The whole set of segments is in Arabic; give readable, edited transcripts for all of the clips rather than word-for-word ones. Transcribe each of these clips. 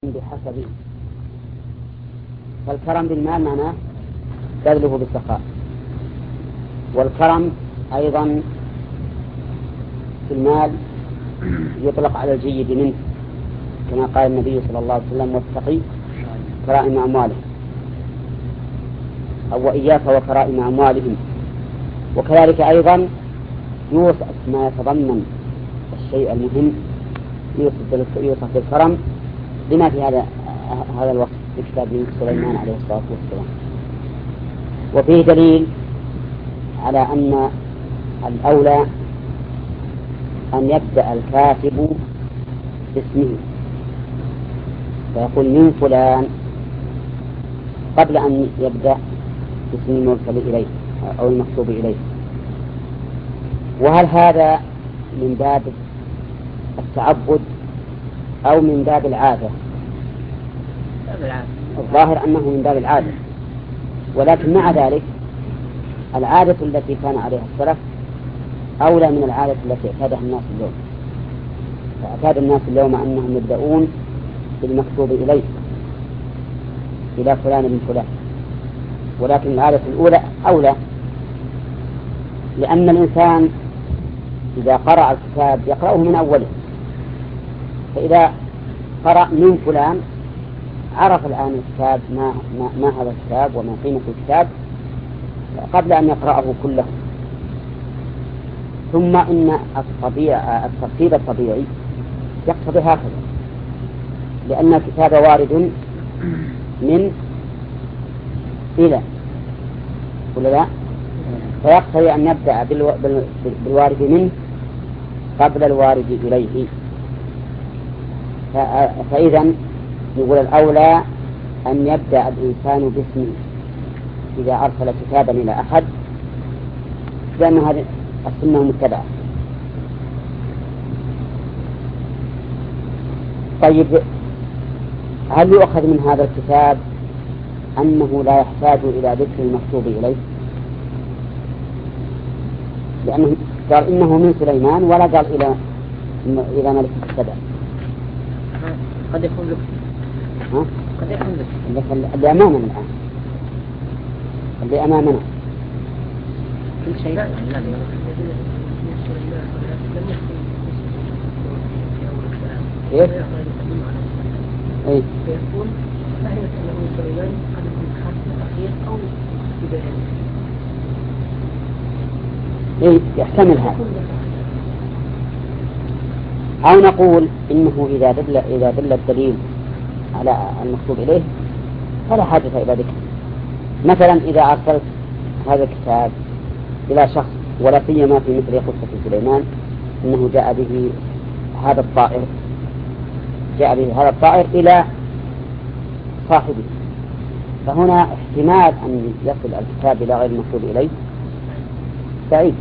بحسبه. فالكرم بالمال معناه بذله بالسخاء، والكرم أيضا في المال يطلق على الجيد منه، كما قال النبي صلى الله عليه وسلم: واتقي كرائم أموالهم، أو وإياك وكرائم أموالهم. وكذلك أيضا يوصف ما يتضمن الشيء المهم يوصف بالكرم بما في هذا الوصف في كتاب سليمان عليه الصلاة والسلام. وفيه دليل على أن الأولى أن يبدأ الكاتب باسمه، فيقول من فلان قبل أن يبدأ باسم المرسل إليه أو المكتوب إليه. وهل هذا من باب التعبد أو من باب العادة؟ الظاهر أنه من باب العادة، ولكن مع ذلك العادة التي كان عليها السلف أولى من العادة التي اعتادها الناس اليوم. فاعتاد الناس اليوم أنهم يبدأون بالمكتوب إليه إلى فلان من فلان، ولكن العادة الأولى أولى، لأن الإنسان إذا قرأ الكتاب يقرأه من أوله، فإذا قرأ من فلان عرف الآن الكتاب ما هذا الكتاب وما قيمة الكتاب قبل أن يقرأه كله. ثم إن الترتيب الطبيعي يقتضي هكذا، لأن الكتاب وارد من إلى ولا لا؟ فيقتضي أن يبدأ بالوارد منه قبل الوارد إليه. فإذا يقول الأولى أن يبدأ الإنسان باسمه إذا أرسل كتابا إلى أحد، لأن هذه السنة متبعة. طيب، هل يؤخذ من هذا الكتاب أنه لا يحتاج إلى ذكر المكتوب إليه؟ لأنه قال إنه من سليمان ولا قال إلى ملك السبع. قد يكون لك. قد يكون لك. اللي أمامنا الآن، اللي أمامنا كل شيء. إيه؟ إيه؟ فيكون فهمت أنه سليمان قد يكون خاتم أخير أو بداية. إيه؟ يحتمل هذا. أو نقول إنه إذا دل الدليل على المكتوب إليه فلا حاجة إلى ذكر. مثلا إذا أرسلت هذا الكتاب إلى شخص، ولا سيما في مثل قصة سليمان إنه جاء به هذا الطائر إلى صاحبه، فهنا احتمال أن يصل الكتاب إلى غير المكتوب إليه بعيد.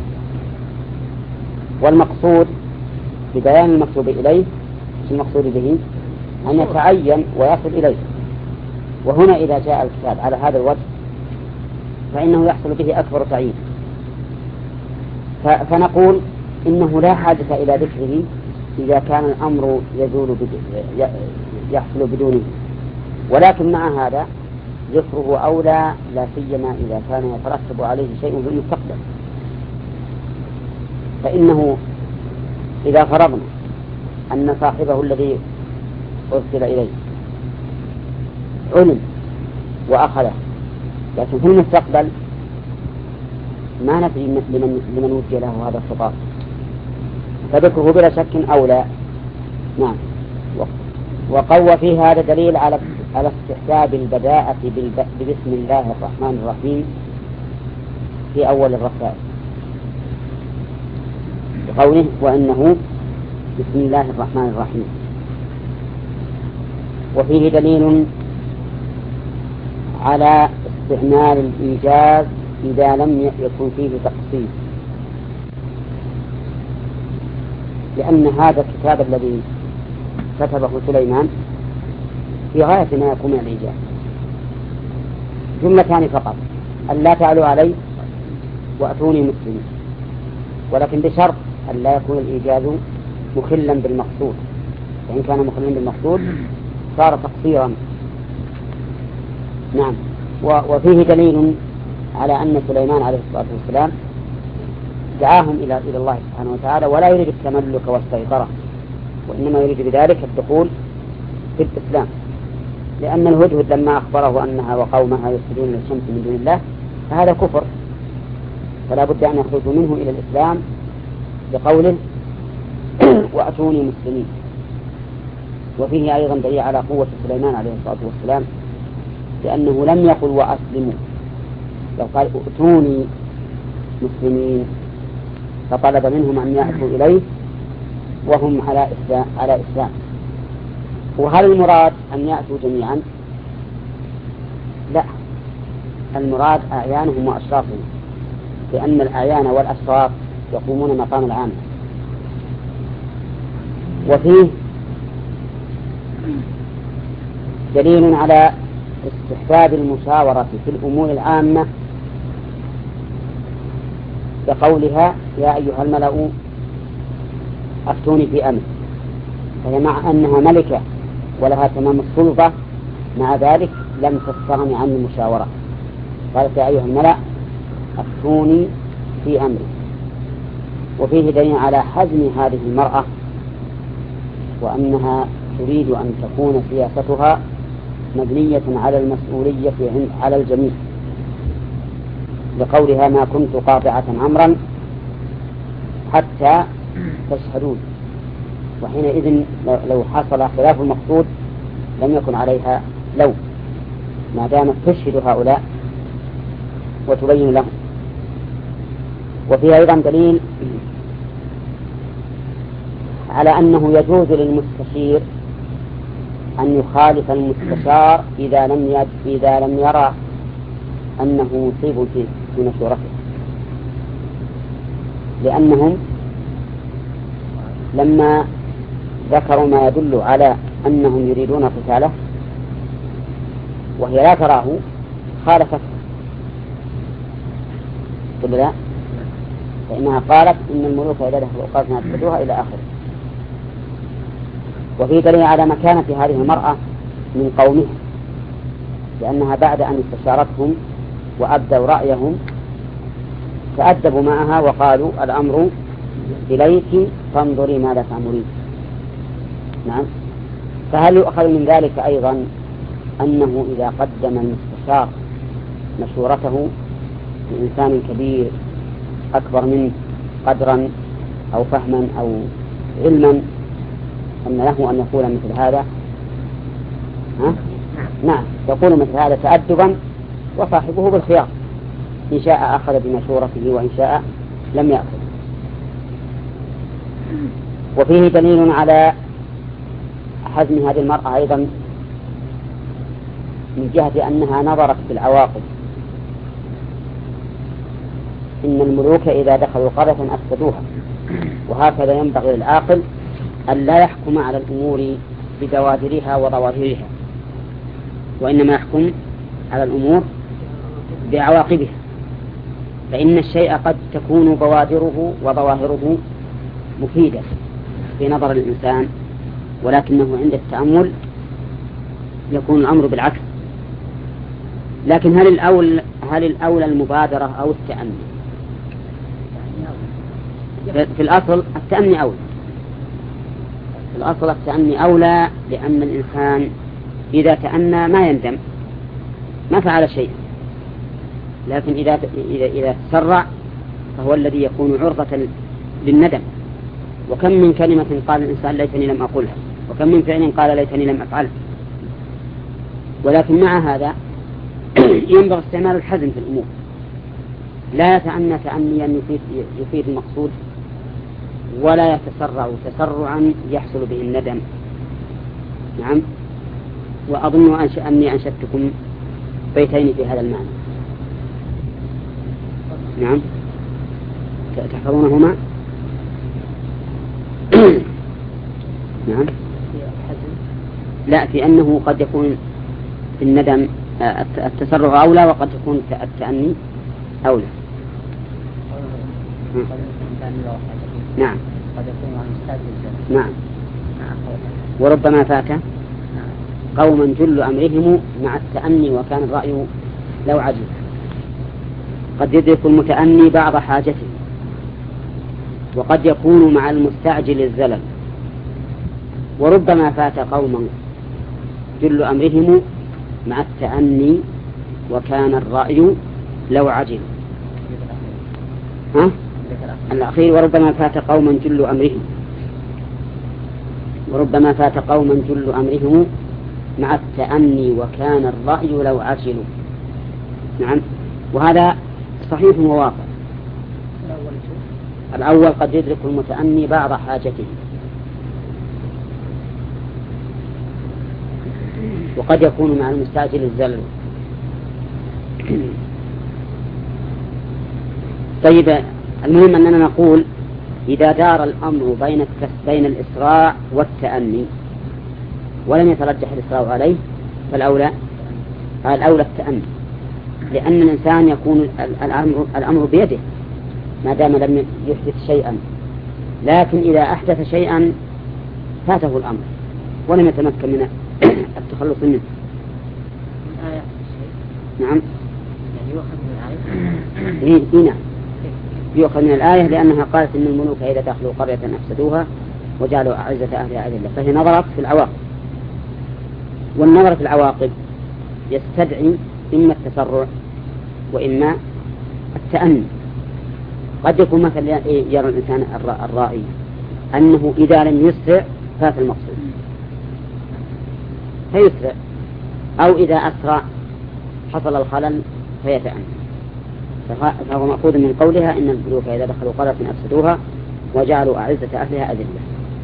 والمقصود ببيان المكتوب إليه المقصود به أن يتعين ويصل إليه. وهنا إذا جاء الكتاب على هذا الوجه فإنه يحصل به أكبر تعيين. فنقول إنه لا حاجة إلى ذكره إذا كان الأمر يحصل بدونه، ولكن مع هذا ذكره أولى، لا سيما إذا كان يترتب عليه شيء في المستقبل. فإنه إذا فرضنا أن صاحبه الذي أرسل إليه علم وأخذه، لكن في المستقبل ما ندري لمن وجه له هذا الخطاب، فذكره بلا شك أولى. نعم. وقوى في هذا دليل على استحباب البداءة بسم الله الرحمن الرحيم في أول الرسائل، بقوله: وإنه بسم الله الرحمن الرحيم. وفيه دليل على استعمال الإيجاز إذا لم يكن فيه تقصير، لأن هذا الكتاب الذي كتبه سليمان في غاية ما يكون من الإيجاز، جملتان فقط: أن لا تعلوا علي وأتوني مسلمين، ولكن بشرط أن لا يكون الإيجاز مخلا بالمقصود، فإن كان مخلا بالمقصود صار تقصيرا. نعم. وفيه دليل على أن سليمان عليه الصلاة والسلام دعاهم إلى الله سبحانه وتعالى ولا يريد التملك والسيطرة، وإنما يريد بذلك الدخول في الإسلام، لأن الهدهد لما أخبره أنها وقومها يسجدون للشمس من دون الله فهذا كفر، فلا بد أن يخرجوا منه إلى الإسلام بقوله وأتوني مسلمين. وفيه أيضا دليل على قوة سليمان عليه الصلاة والسلام، لأنه لم يقل وأسلموا، لو قال ائتوني مسلمين فطلب منهم أن يأتوا إليه وهم على إسلام. وهل المراد أن يأتوا جميعا؟ لا، المراد أعيانهم وأشرافهم، لأن الأعيان والأشراف يقومون مقام العامة. وفيه دليل على استحباب المشاورة في الأمور العامة بقولها يا أيها الملأ أفتوني في أمر، فهي مع أنها ملكة ولها تمام السلطة مع ذلك لم تستغن عن المشاورة، قالت يا أيها الملأ أفتوني في أمري. وفيه دليل على حزم هذه المرأة وأنها تريد أن تكون سياستها مبنية على المسؤولية على الجميع، لقولها ما كنت قاطعة أمرا حتى تشهدون، وحينئذ لو حصل خلاف المقصود لم يكن عليها لوم ما دامت تشهد هؤلاء وتبين لهم. وفي أيضا دليل على أنه يجوز للمستشير أن يخالف المستشار إذا لم يرى أنه مصيب في مشورته، لأنهم لما ذكروا ما يدل على أنهم يريدون قتاله وهي لا تراه خالفته، قل لا، فإنها قالت إن الملوك إذا دخلوا قاتلنا أتبدوها إلى آخره. وفي دليل على مكانة هذه المرأة من قومها، لأنها بعد أن استشارتهم وأبدوا رأيهم تأدبوا معها وقالوا الأمر إليك فانظري ماذا تأمرين. نعم. فهل يؤخذ من ذلك أيضا أنه إذا قدم المستشار مشورته لإنسان كبير أكبر منه قدرا أو فهما أو علما أن له أن يقول مثل هذا؟ نعم، يقول مثل هذا تأدبا وصاحبه بالخيار، إن شاء أخذ بمشورته وإن شاء لم يأخذ. وفيه دليل على حزم هذه المرأة أيضا من جهة أنها نظرت في العواقب. إن الملوك إذا دخلوا قرية أفسدوها، وهكذا ينبغي للعاقل أن لا يحكم على الأمور ببوادرها وظواهرها، وإنما يحكم على الأمور بعواقبها، فإن الشيء قد تكون بوادره وظواهره مفيدة في نظر الإنسان، ولكنه عند التأمل يكون الأمر بالعكس. لكن هل الأولى المبادرة أو التأني؟ في الأصل التأني أولى، في الأصل التأني أولى، لأن الإنسان إذا تأنى ما يندم، ما فعل شيء، لكن إذا تسرع فهو الذي يكون عرضة للندم. وكم من كلمة قال الإنسان ليتني لم أقولها، وكم من فعل قال ليتني لم أفعله. ولكن مع هذا ينبغي استعمال الحزم في الأمور، لا يتأنى تأنيا يفيد المقصود، ولا يتسرع تسرعا يحصل به الندم. نعم. وأظن أني أنشدتكم بيتين في هذا المعنى. نعم، تحفظونهما؟ نعم. لا، في أنه قد يكون في الندم التسرع أولى، وقد يكون التأني أولى. نعم. قد يكون عن استاذ. نعم. وربما فات. قوما جل أمرهم مع التأني وكان الرأي لو عجز. قد يدرك المتأني بعض حاجته، وقد يكون مع المستعجل الزلل. وربما فات قوما جل أمرهم مع التأني وكان الرأي لو عجل. الأخير وربما فات قوما جل أمرهم، وربما فات قوما جل أمرهم مع التأني وكان الرأي لو عجلوا. نعم، وهذا صحيح وواقع. الأول قد يدرك المتأني بعض حاجته، وقد يكون مع المستعجل الزلل. طيب، المهم أننا نقول إذا دار الأمر بين الإسراع والتأني ولم يترجح الإسراع عليه فالأولى التأني، لأن الإنسان يكون الأمر بيده ما دام لم يحدث شيئا، لكن إذا أحدث شيئا فاته الأمر ولم يتمكن من التخلص منه. نعم، يعني يؤخذ من الآية. نعم، يؤخذ من الآية لأنها قالت إن الملوك إذا دخلوا قرية أفسدوها وجعلوا أعزة أهلها أذلة، فهي نظرت في العواقب، والنظر في العواقب يستدعي إما التسرع وإما التأني. قد يكون مثلا يرى الإنسان الرائي أنه إذا لم يسرع فات المقصود فيسرع، أو إذا أسرع حصل الخلل فيتأنى. فهو مأخوذ من قولها إن الملوك إذا دخلوا قرية أفسدوها وجعلوا أعزة أهلها أذلة.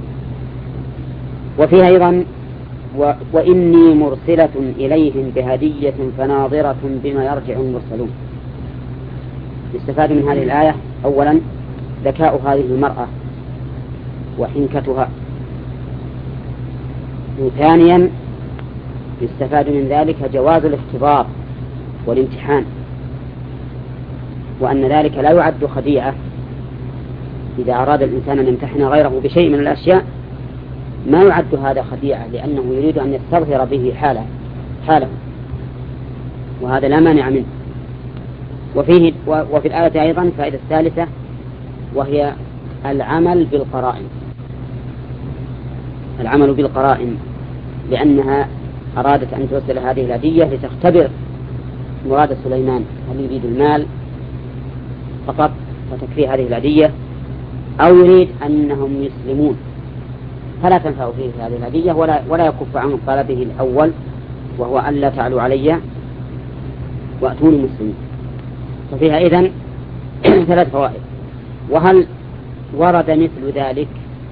وفيها أيضا وإني مرسلة إليهم بهدية فناظرة بما يرجع المرسلون. يستفاد من هذه الآية أولا ذكاء هذه المرأة وحنكتها، وثانيا يستفاد من ذلك جواز الاختبار والامتحان، وأن ذلك لا يعد خديعة. إذا أراد الإنسان أن يمتحن غيره بشيء من الأشياء ما يعد هذا خديعة، لأنه يريد أن يستظهر به حاله، وهذا لا مانع منه. وفي الآية أيضا الفائدة الثالثة وهي العمل بالقرائن، لأنها أرادت أن توصل هذه الهدية لتختبر مراد سليمان، هل يريد المال فقط وتكفي هذه الهدية أو يريد أنهم يسلمون، فلا تنفع فيه هذه الهدية ولا يكف عن طلبه الأول وهو أن لا تعلوا علي وأتوني مسلمين. ففيها إذن 3 فوائد. وهل ورد مثل ذلك؟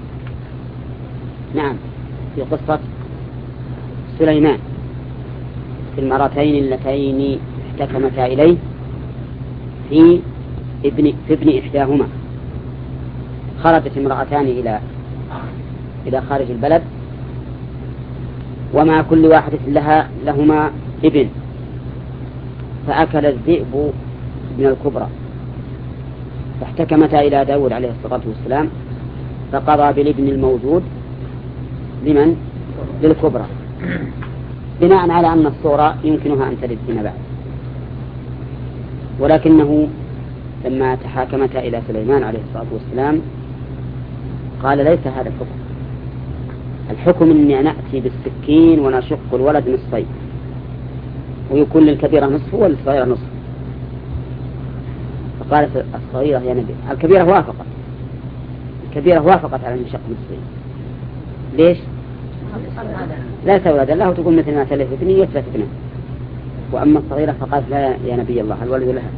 نعم، في قصة سليمان في المرتين اللتين احتكمتا إليه في ابن إحداهما. خرجت امرأتان إلى خارج البلد ومع كل واحدة لهما ابن، فأكل الذئب من الكبرى، فاحتكمتا إلى داود عليه الصلاة والسلام فقضى بالابن الموجود لمن؟ للكبرى، بناء على أن الصغرى يمكنها أن تلد فيما بعد. ولكنه لما تحاكمتا إلى سليمان عليه الصلاة والسلام قال ليس هذا الحكم إني نأتي بالسكين ونشق الولد نصفين ويكون للكبيرة نصف وللصغيرة نصف. فقالت الصغيرة يا نبي، الكبيرة وافقت على المشق نصفين. ليش؟ لا تولد الله تقول مثل ما تلف ابني يتلف ابنه. وأما الصغيرة فقالت لا يا نبي الله الولد لها،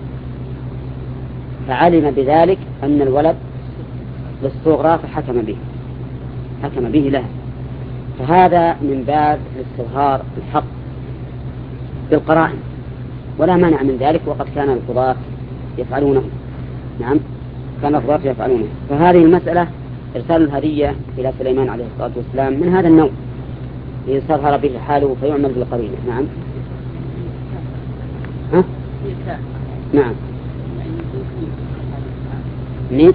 فعلم بذلك أن الولد للصغرى فحكم به لها. فهذا من باب الاستظهار الحق بالقرائن، ولا مانع من ذلك، وقد كان القضاة يفعلونه. نعم، كان القضاة يفعلونه. فهذه المسألة إرسال الهدية إلى سليمان عليه الصلاة والسلام من هذا النوع ليستظهر به حاله فيعمل بالقرينة. نعم. ها؟ نعم. نعم.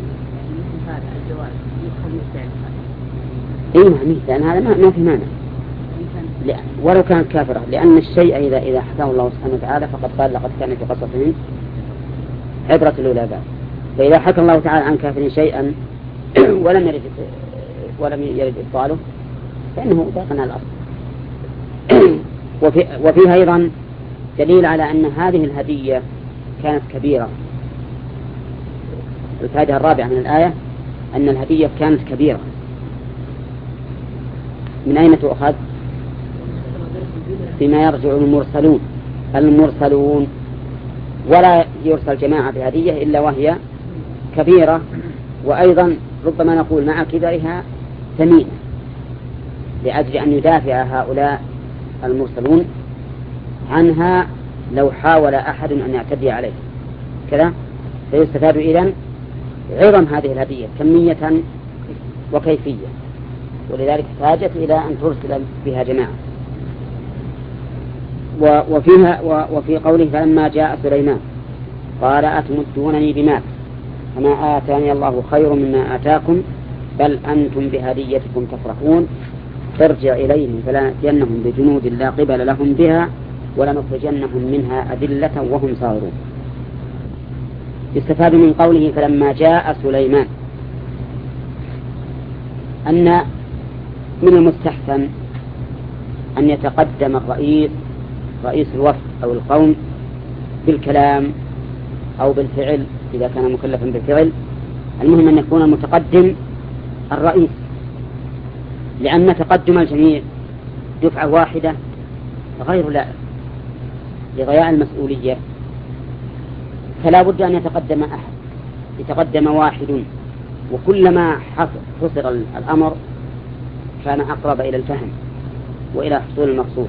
إيه نعم، لأن هذا ما في مانع. ولو كانت كافرة، لأن الشيء إذا حكاه الله سبحانه وتعالى فقد قال لقد كان في قصصهم عبرة للآباء. فإذا حكى الله تعالى عن كافر شيئا ولم يرد إبطاله فإنه باق على الأصل. وفيها أيضا دليل على أن هذه الهدية كانت كبيرة. الفائدة الرابعة من الآية أن الهدية كانت كبيرة. من أين تؤخذ؟ فيما يرجع المرسلون، ولا يرسل جماعة بهدية إلا وهي كبيرة، وأيضا ربما نقول مع كبرها ثمينة، لأجل أن يدافع هؤلاء المرسلون عنها لو حاول أحد أن يعتدي عليه كذا. فيستفاد إذن عظم هذه الهدية كمية وكيفية، ولذلك احتاجت إلى أن ترسل بها جماعة. وفي قوله فلما جاء سليمان قال أتمدونني بمال فما آتاني الله خير مما آتاكم بل أنتم بهديتكم تفرحون ترجع إليهم فلنأتينهم بجنود لا قبل لهم بها ولنخرجنهم منها أذلة وهم صاغرون. يستفاد من قوله فلما جاء سليمان أن من المستحسن أن يتقدم رئيس الوفد أو القوم بالكلام أو بالفعل إذا كان مكلفا بالفعل. المهم أن يكون المتقدم الرئيس، لأن تقدم الجميع دفعة واحدة غير لائق لضياع المسؤولية، فلا بد أن يتقدم أحد، يتقدم واحد، وكلما حصر الأمر كان أقرب إلى الفهم وإلى حصول المقصود.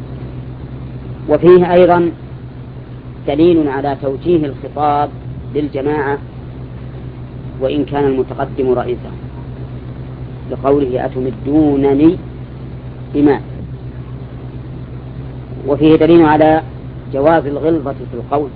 وفيه أيضا دليل على توجيه الخطاب للجماعة وإن كان المتقدم رئيسا، لقوله أتمدونني بمال. وفيه دليل على جواز الغلظة في القول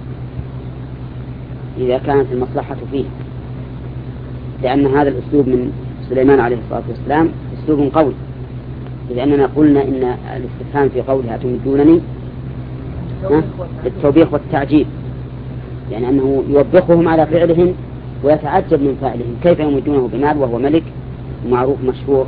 إذا كانت المصلحة فيه، لأن هذا الأسلوب من سليمان عليه الصلاة والسلام أسلوب قوي، لأننا قلنا إن الاستفهام في قوله أتمدونني التوبيخ والتعجيب، يعني أنه يوبخهم على فعلهم ويتعجب من فعلهم، كيف يمدونه بمال وهو ملك معروف مشهور.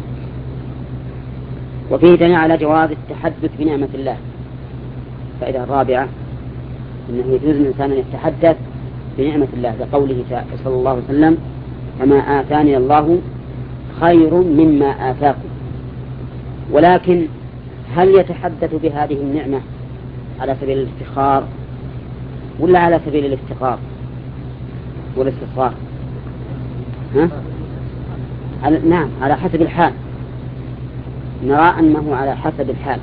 وفيه دليل على جواز التحدث بنعمة الله. فائدة الرابعة أنه يجوز الإنسان أن يتحدث بنعمة الله، كقوله صلى الله عليه وسلم فما آتاني الله خير مما آتاكم. ولكن هل يتحدث بهذه النعمة على سبيل الافتخار ولا على سبيل الافتقار والاستصغار؟ نعم، على حسب الحال، نرى أنه على حسب الحال.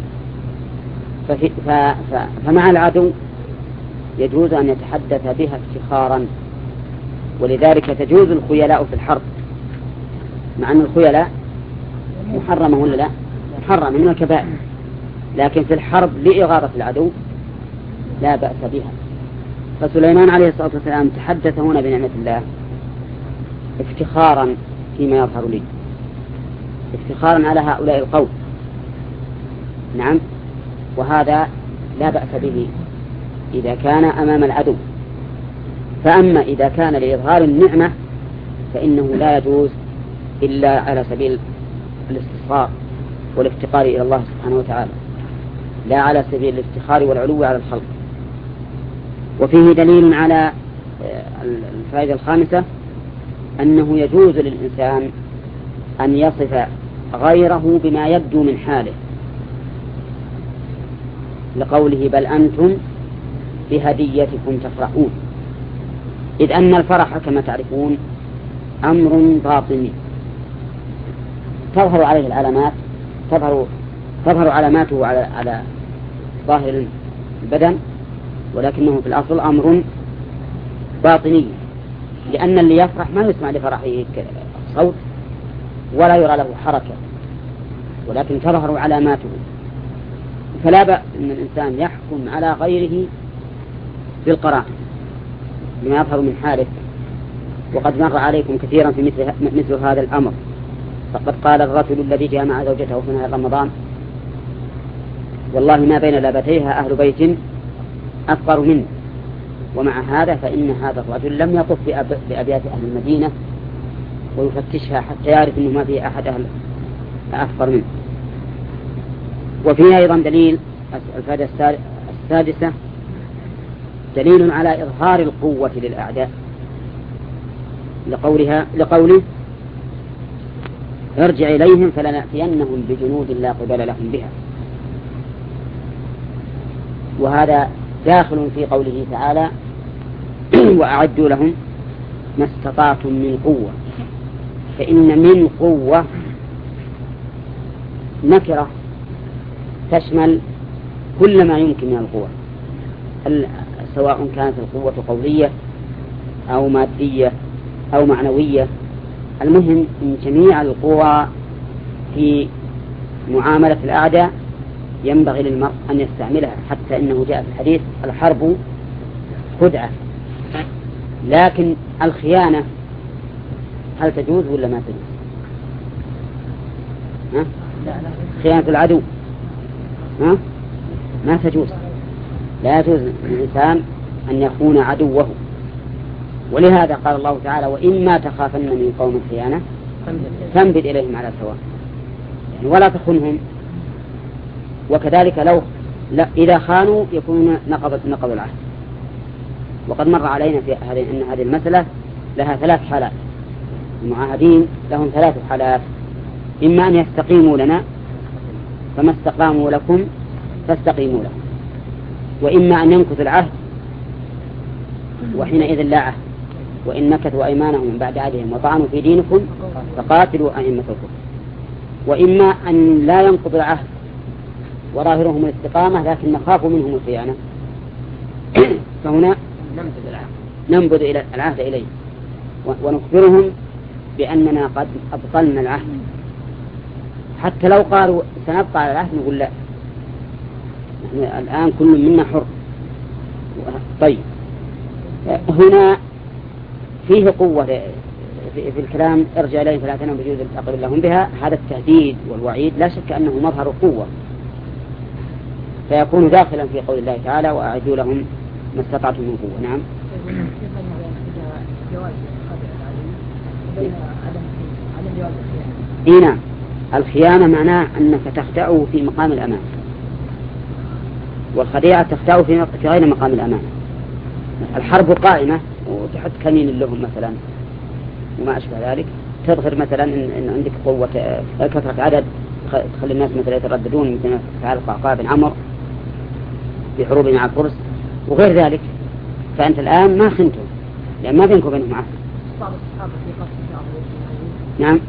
فمع العدو يجوز أن يتحدث بها افتخارا، ولذلك تجوز الخيلاء في الحرب، مع أن الخيلاء محرمة ولا لا؟ محرمة من الكبائر، لكن في الحرب لإغاظة العدو لا بأس بها. فسليمان عليه الصلاة والسلام تحدث هنا بنعمة الله افتخارا فيما يظهر لي، افتخارا على هؤلاء القوم. نعم، وهذا لا بأس به إذا كان أمام العدو. فأما إذا كان لإظهار النعمة فإنه لا يجوز إلا على سبيل الاستصغار والافتقار إلى الله سبحانه وتعالى، لا على سبيل الافتخار والعلو على الخلق. وفيه دليل على الفائدة الخامسة أنه يجوز للإنسان أن يصف غيره بما يبدو من حاله، لقوله بل أنتم بهديتكم تفرحون، إذ أن الفرح كما تعرفون أمر باطني تظهر عليه العلامات، تظهر علاماته على ظاهر البدن، ولكنه في الأصل أمر باطني، لأن اللي يفرح ما يسمع لفرحه صوت ولا يرى له حركة، ولكن تظهر علاماته. فلا بأس أن الإنسان يحكم على غيره بالقرائن بما يظهر من حاله. وقد مر عليكم كثيرا في مثل هذا الأمر. فقد قال الرجل الذي جامع زوجته في نهار رمضان والله ما بين لابتيها أهل بيت أفقر منه، ومع هذا فإن هذا الرجل لم يطف بأبيات أهل المدينة ويفتشها حتى يعرف أنه ما فيه أحد أهل أفقر منه. وفيها أيضا دليل الفائدة السادسة دليل على إظهار القوة للأعداء لقوله ارجع إليهم فلنأتينهم بجنود لا قبل لهم بها. وهذا داخل في قوله تعالى وأعدوا لهم ما استطعتم من قوة، فإن من قوة نكرة تشمل كل ما يمكن من القوة، سواء كانت القوة قولية أو مادية أو معنوية. المهم من جميع القوى في معاملة الأعداء ينبغي للمرء أن يستعملها، حتى إنه جاء في الحديث الحرب خدعة، لكن الخيانة هل تجوز ولا ما تجوز؟ خيانة العدو ما تجوز، لا يجوز للإنسان أن يخون عدوه. ولهذا قال الله تعالى وإما تخافن من قوم خيانة فانبذ إليهم على سواء، يعني ولا تخنهم. وكذلك إذا خانوا يكونون نقضوا العهد. وقد مر علينا في أن هذه المسألة لها 3 حالات. المعاهدين لهم 3 حالات: إما أن يستقيموا لنا فما استقاموا لكم فاستقيموا لهم، وإما أن ينكث العهد وحينئذ لا عهد، وإن نكثوا أيمانهم من بعد عهدهم وطعنوا في دينكم فقاتلوا أئمة الكفر، وإما أن لا ينقض العهد وظاهرهم الاستقامة لكن نخاف منهم الخيانة فهنا ننبذ إلى العهد إليه ونخبرهم بأننا قد أبطلنا العهد. حتى لو قالوا سنبقى على العهد نقول لا، نحن الآن كل منا حر. طيب هنا فيه قوة في الكلام ارجع إليهم فلا تنام بجوز أقبل لهم بها. هذا التهديد والوعيد لا شك أنه مظهر قوة، فيكون داخلا في قول الله تعالى وأعدوا لهم ما استطعتم من قوة. نعم. نعم، الخيانة معناه أنك تخدعه في مقام الأمان، والخديعة تخدعه في غير مقام الأمان. الحرب قائمة وتحط كمين لهم مثلا وما أشبه ذلك، تظهر مثلا إن عندك قوة كثرة عدد تخلي الناس مثلا يترددون مثل ما فعل القعقاع بن عمرو في حروب مع الفرس وغير ذلك، فأنت الآن ما خنته لأن ما بينك وبينهم عهد. نعم.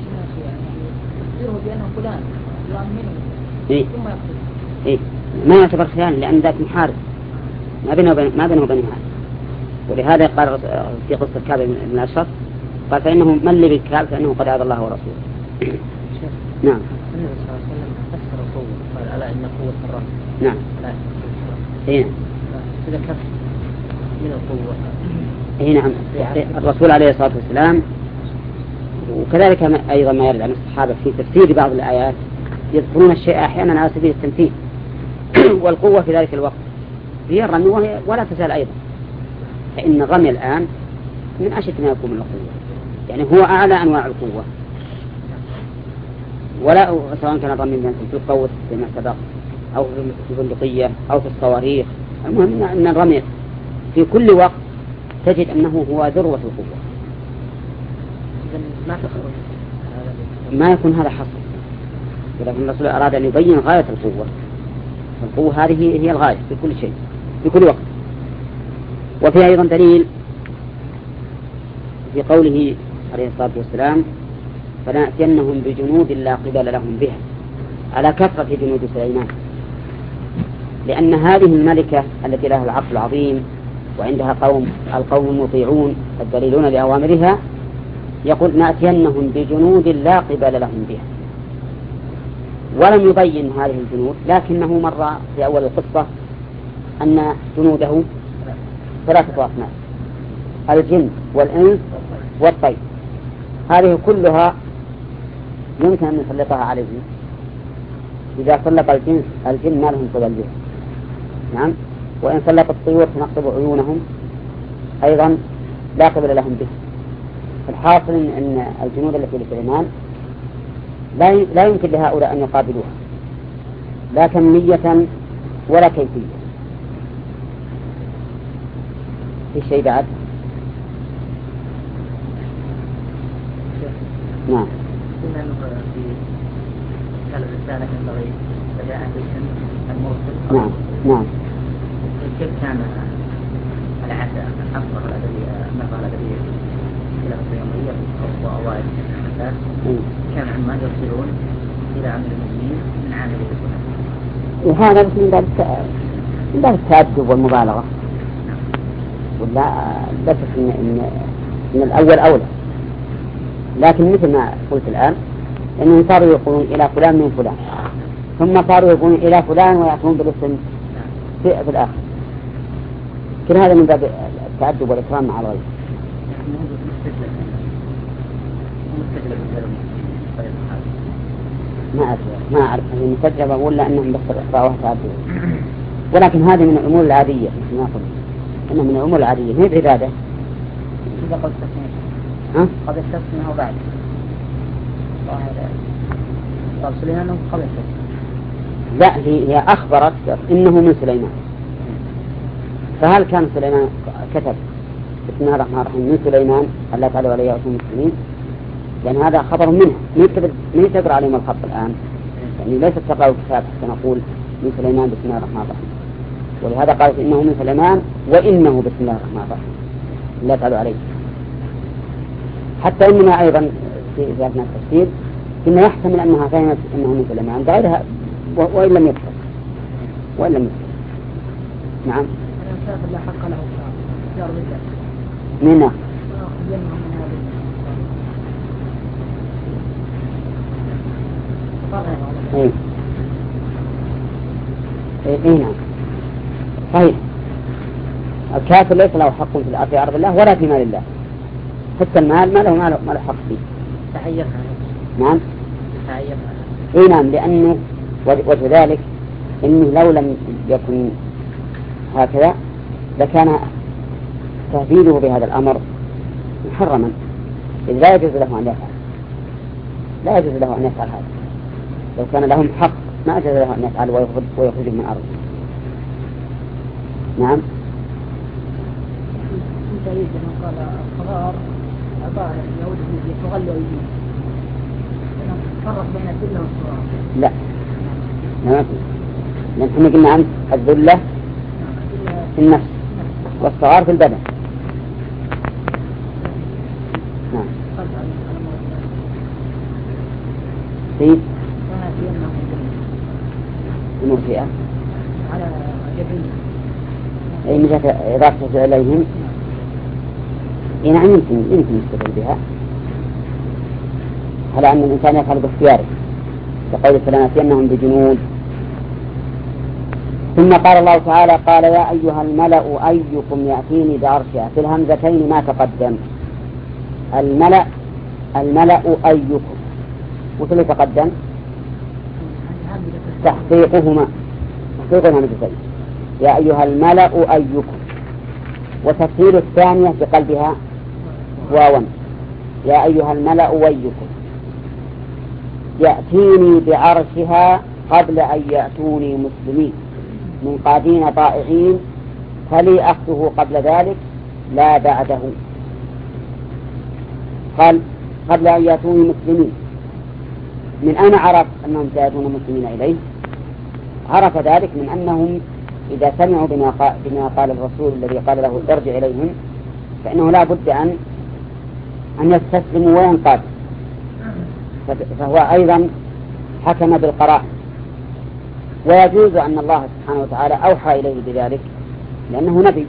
إيه ما يعتبر خيانة لأن ذاك محارب ما بينه وبينهم عهد. ولهذا قال في قصة كعب بن الأشرف قال فإنه من لي بالكعب فإنه قد عاد الله ورسوله. نعم. النبي صلى الله عليه وسلم فسر القوة قال ألا إن قوة الرب. نعم. إيه. تذكر من القوة. إيه نعم. الرسول عليه الصلاة والسلام وكذلك أيضا ما يرد عن الصحابة في تفسير بعض الآيات يذكرون الشيء أحيانا على سبيل التمثيل والقوة في ذلك الوقت هي الرمي ولا تزال أيضا، فإن الرمي الآن من أشد ما يكون من القوة، يعني هو أعلى أنواع القوة، ولا سواء كان الرمي في القوس فيما سبق أو في البندقية أو في الصواريخ. المهم أن الرمي في كل وقت تجد أنه هو ذروة القوة. ما يكون هذا حصر، ولكن الرسول أراد أن يبين غاية القوة، القوة هذه هي الغاية في كل شيء في كل وقت. وفي أيضا دليل في قوله عليه الصلاة والسلام فلنأتينهم بجنود لا قبل لهم بها، على كثرة جنود سليمان، لأن هذه الملكة التي لها العقل العظيم وعندها القوم المطيعون الدليلون لأوامرها، يقول نأتينهم بجنود لا قبل لهم بها. ولم يبين هذه الجنود، لكنه مر في أول القصة أن جنوده 3 أصناف: الجن والإنس والطير. هذه كلها يمكن أن نسلطها عليهم إذا سلط الجن ما لهم قبل به. نعم. وإن سلط الطيور فنقطب عيونهم أيضا لا قبل لهم به. الحاصل أن الجنود التي لسليمان لا يمكن لهؤلاء أن يقابلوها لا كمية ولا كيفية. في شيء بعد؟ نعم. قلنا أنه في الرسالة ينبغي بداء بالسن المرسل. نعم. نعم. كيف كان العادة الأكبر النظر الأدبية في الخلافة اليومية وأوائل الحداث كان عما يرسلون إلى أمير المؤمنين من عامل الإسلام. وهذا من باب التأدب والمبالغة. ولا بس إن الأول أولى. لكن مثل ما قلت الآن أنهم صاروا يقولون إلى فلان من فلان ثم صاروا يقولون إلى فلان ويأتون بالاسم في الآخر. كل هذا من باب التأدب والإكرام مع الغير. ما أعرف هي مستجلبة ولا أنهم بس رأوها تأدب. ولكن هذه من الأمور العادية مثل ما قلت إنها من الأمور العادية هي العبادة. إذا قلت قبل التسمية وبعد قال سليمان قبل التسمية. لا هي أخبرت إنه من سليمان. فهل كان سليمان كتب بسم الله الرحمن الرحيم من سليمان ألا تعلوا علي وأنتم مسلمين؟ لأن هذا خبر منه من تقرأ عليهم الخط الآن يعني ليست تقرأ الكتاب حتى نقول من سليمان بسم الله الرحمن الرحيم. ولهذا قالت إنه من سليمان وإنه بسم الله الرحمن الرحيم لا تعلوا عليه. حتى إننا أيضا في ذاتنا التفسير إنه يحتمل أنها فهمت إنه من سليمان غيرها وإن لم يكتب. نعم. لا حق له جار بالله. منه. إيه نعم. صحيح. الكافر ليس له حق في أرض الله ولا في مال الله. حتى المال ما له حق فيه. تحيفها. نعم. تحيفها. إيه نعم لأنه وذلك إنه لو لم يكن هكذا لكان تهديده بهذا الأمر محرما إذ لا يجوز له أن يفعل هذا. لو كان لهم حق ما أجوز له أن يفعل ويخرج من أرضه. نعم. قال القرار عبارة يعود يتغلوا أيديهم. فرق بين الذلة والصغار. لا. لأن احنا قلنا عن الذلة في النفس والصغار في البدن. نعم. في المرجئة على جبين أي من جهة إضافة إليهم. نعم يمكن يستدل بها على أن الإنسان يفعل باختياره كقول فلنأتينهم بجنود. ثم قال الله تعالى قال يا أيها الملأ أيكم يأتيني بعرشها في الهمزتين ما تقدم. الملأ أيكم وكل تقدم تحقيقهما تحقيق الهمزتين يا أيها الملأ أيكم وتفسير الثانية بقلبها واوا يا أيها الملأ ويكم يأتيني بعرشها قبل أن يأتوني مسلمين منقادين طائعين فلي أخذه قبل ذلك لا بعده. قال قبل أن يأتوني مسلمين. من أين عرف أنهم سيأتون مسلمين إليه؟ عرف ذلك من أنهم إذا سمعوا بما قال الرسول الذي قال له ارجع إليهم فإنه لا بد أن يستسلموا وينقادوا. فهو أيضا حكم بالقراء. ويجوز أن الله سبحانه وتعالى أوحى إليه بذلك لأنه نبي.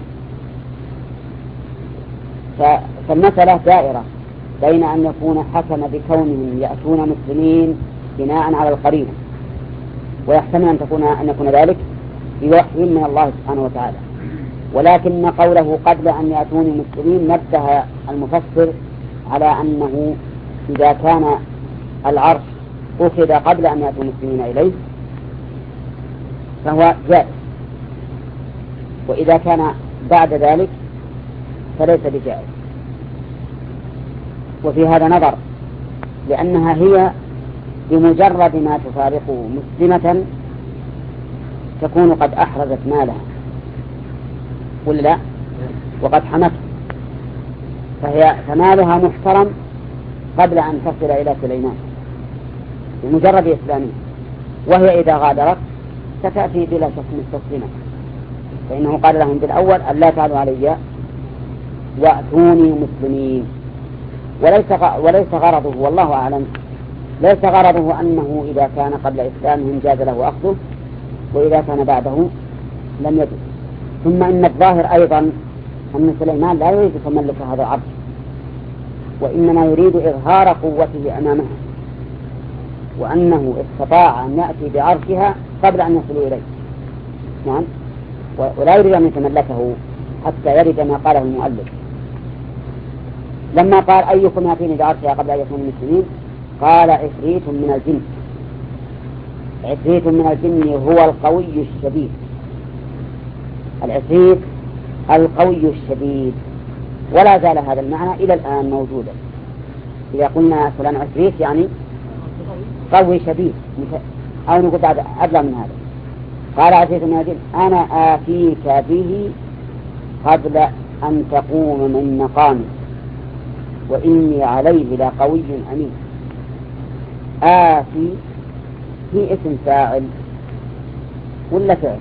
فالمسألة دائرة بين أن يكون حكم بكونهم يأتون مسلمين بناء على القرينة ويحتمل أن يكون ذلك بوحي من الله سبحانه وتعالى. ولكن قوله قبل أن يأتوني مسلمين نبه المفسر على أنه إذا كان العرش أخذ قبل أن يأتوا مسلمين إليه فهو جائز، وإذا كان بعد ذلك فليس بجائز. وفي هذا نظر، لأنها هي بمجرد ما تفارقه مسلمة تكون قد أحرزت مالها ولا لا، وقد حمته، فمالها محترم قبل أن تصل إلى سليمان بمجرد إسلامه. وهي إذا غادرت ستأتي بلا شك مستسلمة، فإنه قال لهم بالأول أن لا تعلوا علي وأتوني مسلمين. وليس غرضه، والله أعلم، ليس غرضه أنه إذا كان قبل إسلامهم جاز له أخذه، وإذا كان بعده لم يجز. ثم إن الظاهر أيضا أن سليمان لا يريد تملك هذا العرش، وإنما يريد إظهار قوته أمامها، وأنه استطاع أن يأتي بعرشها قبل أن يصلوا إليه. نعم، ولا يريد أن يتملكه حتى يرد ما قاله المؤلف لما قال أيكم يأتيني بعرشها قبل أن يكونوا مسلمين. قال عفريت من الجن. عفريت من الجن هو القوي الشديد. العفريت القوي الشديد، ولا زال هذا المعنى إلى الآن موجودا. إذا قلنا فلان عفريت يعني قوي شديد، أو نقول بعد أبلغ من هذا. قال عفريت من الجن أنا آتيك به قبل أن تقوم من مقامك وإني عليه لقوي أمين. آتي هي اسم فاعل ولا فعل؟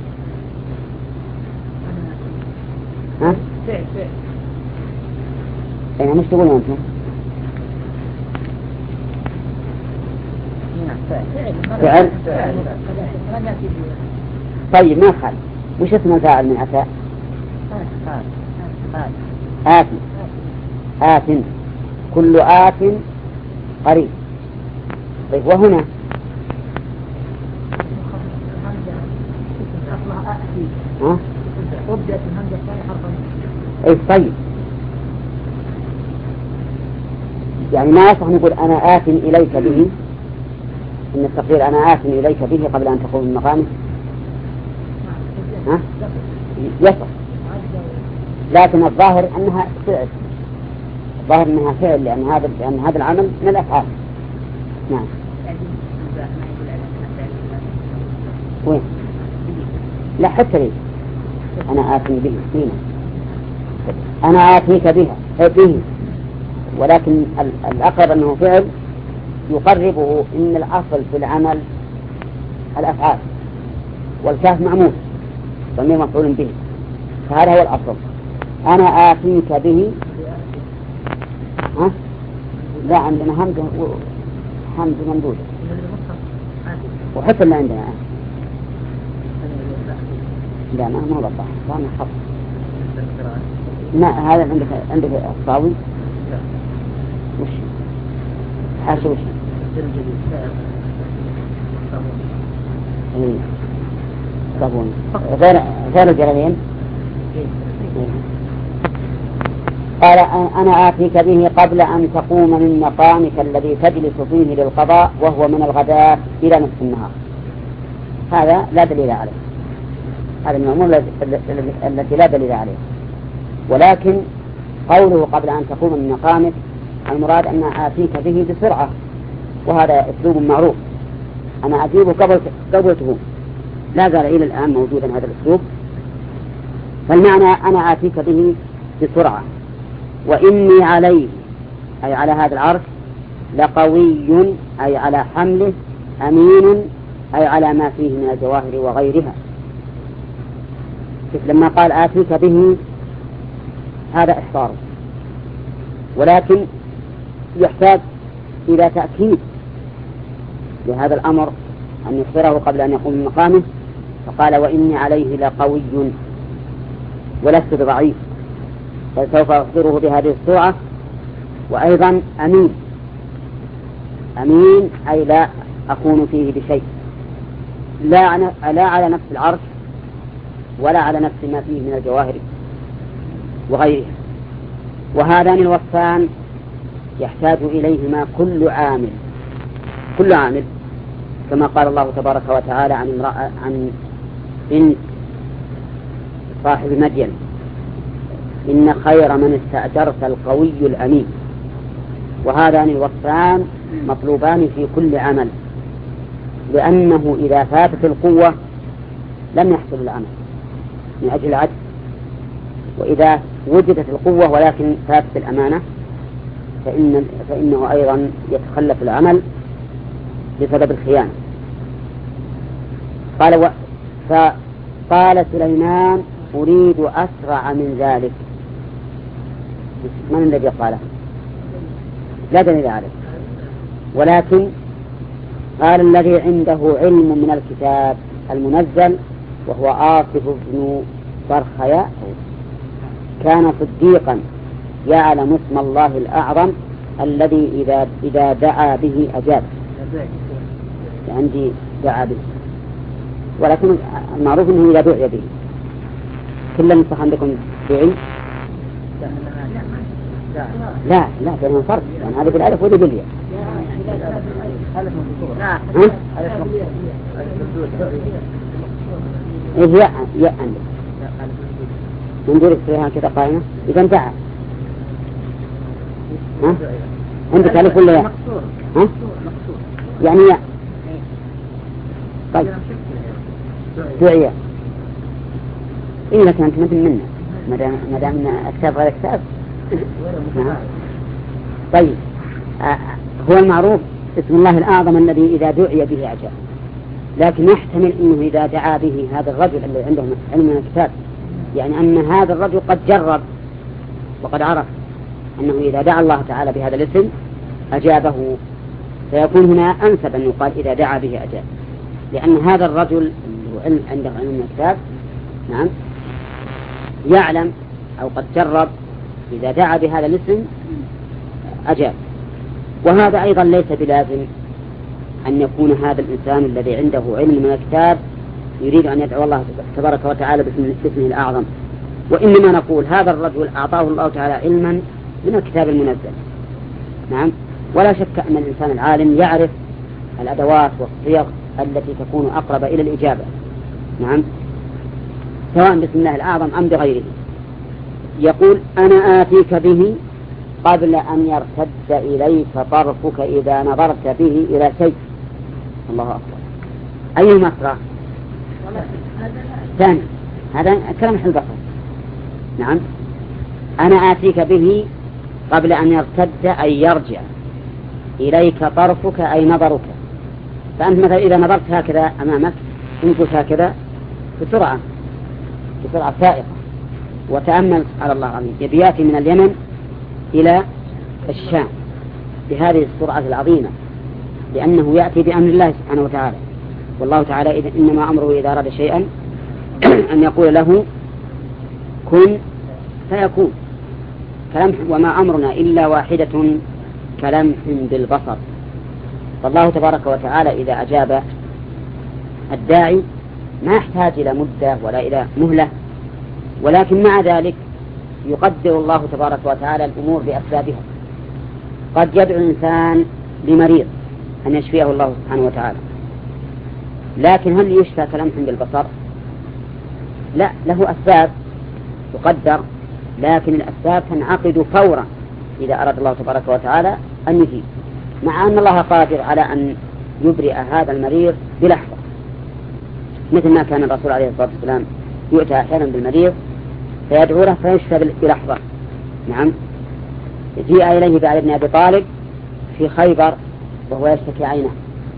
ها؟ فعل. يعني مش تقولون أنتم؟ فعل. طيب ما خل، وش اسم الفاعل من أتى؟ آتي. آت، كل آت قريب. طيب وهنا أي طيب، يعني ما يصح نقول أنا آت إليك به، إن التقدير أنا آت إليك به قبل أن تقوم من مقامه. يصح، لكن الظاهر أنها فعل، الظاهر أنها فعل، لأن هذا العمل من الأفعال. نعم. وين؟ لا حتى لي أنا آتني به فينا، أنا آتيك به، ولكن الأقرب أنه فعل يقربه إن الأصل في العمل الأفعال، والكاف معمول ضمير مفعول به، فهذا هو الأصل. أنا آتيك به. ها؟ لا عندنا حمد ممدود، وحتى اللي عندنا لا ما هو صح، كان خط. لا هذا عندك الصاوي وش حاشا وش صابون غير الجلالين. قال أنا آتيك به قبل أن تقوم من مقامك الذي تجلس فيه للقضاء وهو من الغداة إلى نصف النهار. هذا لا دليل عليه، هذا من الأمور التي لا دليل عليه. ولكن قوله قبل أن تقوم من مقامك المراد أن آتيك به بسرعة، وهذا أسلوب معروف، أنا أجيبه قبل تقوم، لا زال إلى الآن موجودا هذا الأسلوب. فالمعنى أنا آتيك به بسرعة، وإني عليه أي على هذا العرش لقوي أي على حمله، أمين أي على ما فيه من الجواهر وغيرها. لما قال آتيك به هذا إحصار، ولكن يحتاج إلى تأكيد لهذا الأمر أن يحصره قبل أن يقوم من مقامه، فقال وإني عليه لقوي ولست بضعيف، فسوف أحضره بهذه السرعة. وأيضا أمين، أمين أي لا أكون فيه بشيء، لا على نفس العرش ولا على نفس ما فيه من الجواهر وغيرها. وهذان الوصفان يحتاج إليهما كل عامل، كما قال الله تبارك وتعالى عن بنت صاحب مدين إن خير من استأجرت القوي الأمين. وهذان الوصفان مطلوبان في كل عمل، لأنه إذا فاتت القوة لم يحصل العمل من أجل العجز، وإذا وجدت القوة ولكن فاتت الأمانة فإنه أيضا يتخلف العمل بسبب الخيانة. فقال سليمان أريد أسرع من ذلك. من الذي قاله؟ لا دليل عليه، ولكن قال الذي عنده علم من الكتاب المنزل وهو آصف بن برخياء كان صديقا يعلم اسم الله الأعظم الذي إذا دعا به أجاب. عندي دعا به، ولكن المعروف أنه إذا دعي به. كل نصح عندكم دعي؟ لا بينهم فرق، يعني هذا بالألف وهذا بالياء. إيه ياء عندك من دورك فيها كذا قائمة إذا دعا. عندك ألف ولا ياء؟ يعني ياء. طيب دعية إيه، لكن أنت مثل منا ما دام أكتاب غير أكتاب. طيب هو المعروف اسم الله الأعظم الذي إذا دعي به أجاب، لكن يحتمل أنه إذا دعا به هذا الرجل الذي عنده علم من الكتاب، يعني أن هذا الرجل قد جرب وقد عرف أنه إذا دعا الله تعالى بهذا الاسم أجابه، فيكون هنا أنسب أن يقال إذا دعا به أجاب، لأن هذا الرجل عنده علم من الكتاب نعم يعلم أو قد جرب إذا دعا بهذا الاسم أجاب. وهذا أيضا ليس بلازم أن يكون هذا الإنسان الذي عنده علم من الكتاب يريد أن يدعو الله تبارك وتعالى باسمه الأعظم، وإنما نقول هذا الرجل أعطاه الله تعالى علما من الكتاب المنزل نعم. ولا شك أن الإنسان العالم يعرف الأدوات والصيغ التي تكون أقرب إلى الإجابة نعم، سواء باسم الله الأعظم أم بغيره. يقول أنا آتيك به قبل أن يرتد إليك طرفك إذا نظرت به إلى شيء. الله أكبر، أيهما أسرع؟ ثاني، هذا كلام حل بصر نعم. أنا آتيك به قبل أن يرتد أي يرجع إليك طرفك أي نظرك. فأنت مثلا إذا نظرت هكذا أمامك انظر هكذا بسرعة سائقة، وتأمل على الله العظيم يبياتي من اليمن إلى الشام بهذه السرعة العظيمة، لأنه يأتي بأمر الله سبحانه وتعالى. والله تعالى إنما أمره إذا أراد شيئا أن يقول له كن فيكون. وما أمرنا إلا واحدة كلمح بالبصر. فالله تبارك وتعالى إذا أجاب الداعي ما يحتاج إلى مدة ولا إلى مهلة، ولكن مع ذلك يقدر الله تبارك وتعالى الأمور بأسبابها. قد يدعو الإنسان لمريض أن يشفيه الله سبحانه وتعالى، لكن هل يشفى كلمح بالبصر؟ لا، له أسباب تقدر، لكن الأسباب تنعقد فورا إذا أراد الله تبارك وتعالى أن يجيب، مع أن الله قادر على أن يبرئ هذا المريض بلحظة، مثل ما كان الرسول عليه الصلاة والسلام يؤتى أحيانا بالمريض فيدعو له فيشفى بلحظة نعم. جيء إليه بعد ابن أبي طالب في خيبر وهو يشتكي عينه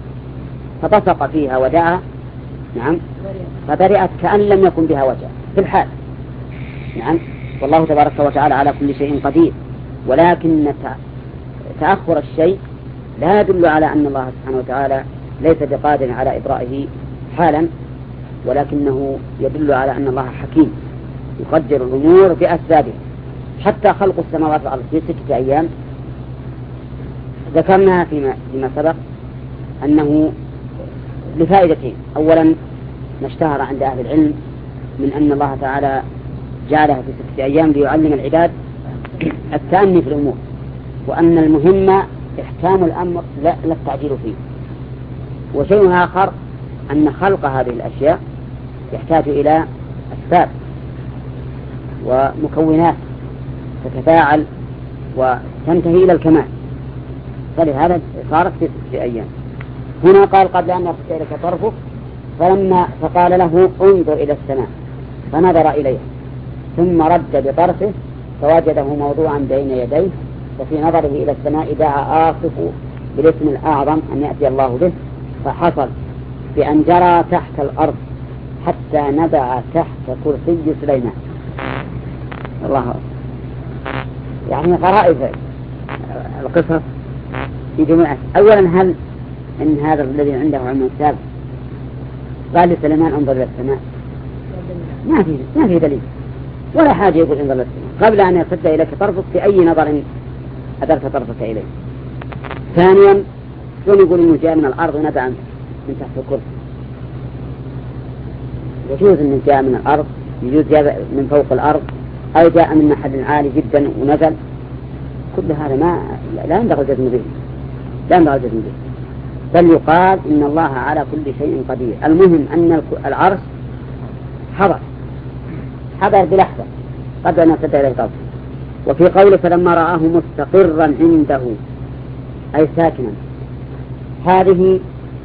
فبصق فيها ودعا نعم فبرئت كأن لم يكن بها وجع في الحال نعم. والله تبارك وتعالى على كل شيء قدير، ولكن تأخر الشيء لا يدل على أن الله سبحانه وتعالى ليس بقادر على إبرائه حالا، ولكنه يدل على أن الله حكيم يقدر الأمور بأسبابه. حتى خلق السماوات والأرض في 6 أيام ذكرنا فيما سبق أنه لفائدتين. أولا ما اشتهر عند أهل العلم من أن الله تعالى جعلها في 6 أيام ليعلم العباد التأني في الأمور، وأن المهم إحكام الأمر لا التعجيل فيه. وشيء آخر أن خلق هذه الأشياء يحتاج إلى أسباب ومكونات تتفاعل وتنتهي إلى الكمال، فلهذا صارت في 6 أيام. هنا قال قبل أن يرتفع إليك طرفك، فقال له انظر إلى السماء فنظر إليها ثم رد بطرفه فوجده موضوعا بين يديه، ففي نظره إلى السماء دعا آصف بالاسم الأعظم أن يأتي الله به، فحصل بأن جرى تحت الأرض حتى نبع تحت كرسي سليمان. الله أكبر. يعني غرائب القصص في جميع. أولا هل إن هذا الذي عنده علم الكتاب قال لسليمان انظر إلى السماء؟ ما في دليل ولا حاجة يقول انظر إلى السماء قبل أن يرتد إليك طرفك في أي نظر أدرت طرفك إليه. ثانيا شلون يقول إنه جاء من الأرض ونبع من تحت الكرسي؟ يجوز إنه جاء من الأرض، يجوز جاء من فوق الأرض، أو جاء من محل عالي جدا ونزل. كل هذا لا ينبغي الجزم به، لا ينبغي الجزم به، بل يقال إن الله على كل شيء قدير. المهم أن العرش حضر بلحظة قبل أن يرتد إليه طرفه. وفي قوله فلما رآه مستقرا عنده أي ساكنا، هذه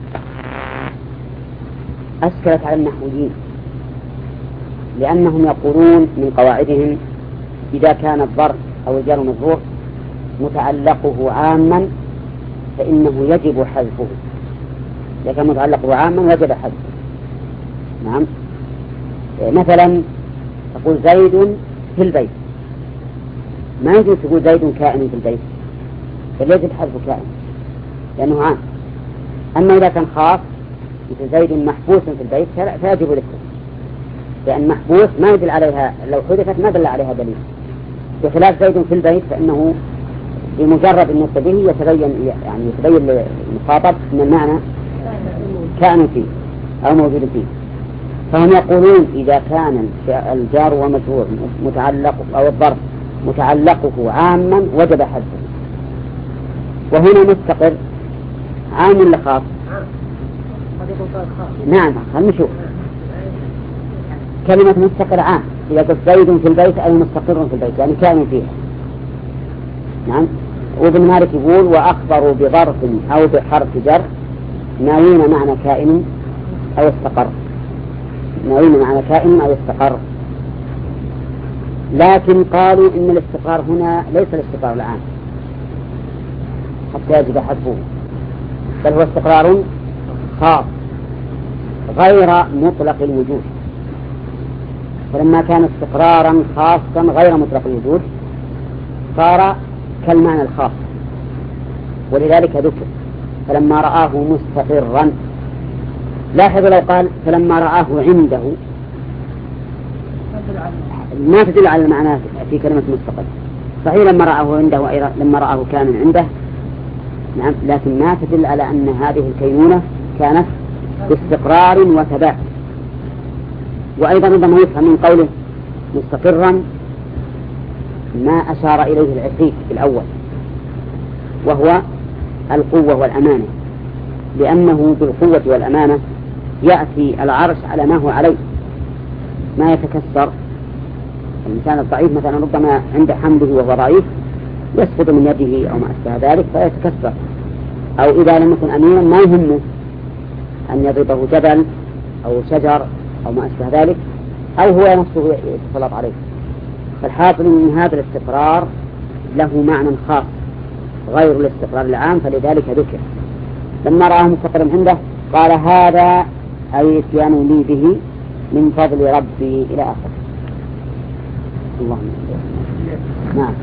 أشكلت على النحويين، لأنهم يقولون من قواعدهم إذا كان الظرف أو الجار والمجرور متعلقه عاما فإنه يجب حذفه. إذا كان متعلقه عاما وجب حذفه. نعم. مثلا تقول زيد في البيت، ما يجب تقول زيد كائن في البيت، بل يجب حذف كائن لأنه عام. أما إذا كان خاص مثل زيد محبوس في البيت فيجب ذكره، لأن محبوس ما يدل عليها، لو حذفت ما دل عليها دليل، بخلاف زيد في البيت فإنه بمجرد النطق به يتبين للمخاطب أن المعنى كائن فيه أو موجود فيه. فهم يقولون إذا كان الجار ومجرور متعلق أو الظرف متعلقه عاما وجب حذفه. وهنا مستقر عام ولا خاص؟ نعم. خلنا نشوف. كلمة مستقر عام، إذا قلت زيد في البيت أي مستقر في البيت يعني كائن فيها. نعم. وابن مالك يقول وأخبروا بظرف أو بحرف جر ناوين معنى كائن أو استقر، ناوين معنى كائن أو استقر. لكن قالوا إن الاستقرار هنا ليس الاستقرار العام حتى يجب حذفه، بل هو استقرار خاص غير مطلق الوجود. فلما كان استقرارا خاصا غير مطلق الوجود صار كالمعنى الخاص، ولذلك ذكر فلما رآه مستقرا. لاحظوا لو قال فلما رآه عنده ما تدل على المعنى في كلمة مستقر. صحيح لما رآه عنده أي لما رآه كان عنده، نعم، لكن ما تدل على أن هذه الكينونة كانت باستقرار وثبات. وأيضا ربما يفهم من قوله مستقرا ما أشار إليه العفريت في الأول وهو القوة والأمانة، لأنه بالقوة والأمانة يأتي العرش على ما هو عليه، ما يتكسر. الإنسان الضعيف مثلا ربما عند حمله وهو ضعيف يسقط من يده أو ما أشبه ذلك فيتكسر، أو إذا لم يكن أمينا ما يهمه أن يضربه جبل أو شجر أو ما أشبه ذلك، أو هو نفسه يتسلط عليه. فالحاصل من هذا الاستقرار له معنى خاص غير الاستقرار العام، فلذلك ذكر. لما رآه مستقرا عنده قال هذا أي اتيان لي به من فضل ربي إلى آخره. اللهم نعم.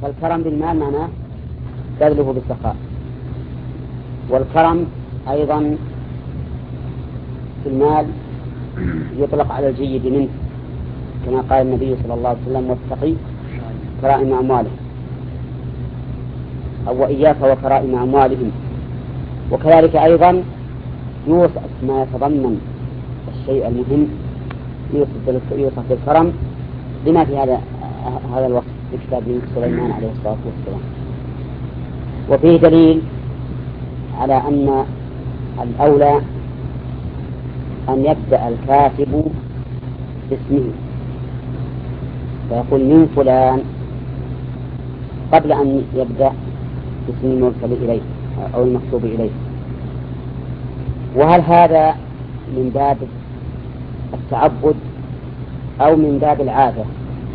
فالكرم بالمال معناه بذله بالسخاء. والكرم أيضا في المال يطلق على الجيد منه، كما قال النبي صلى الله عليه وسلم: واتقي كرائم أموالهم، أو وإياك وكرائم أموالهم. وكذلك أيضا يوصف ما يتضمن الشيء المهم يوصف بالكرم لما في هذا الوصف في كتاب سليمان عليه الصلاة والسلام. وفيه دليل على أن الأولى أن يبدأ الكاتب باسمه، فيقول من فلان قبل أن يبدأ باسم المرسل إليه أو المكتوب إليه. وهل هذا من باب التعبد أو من باب العادة؟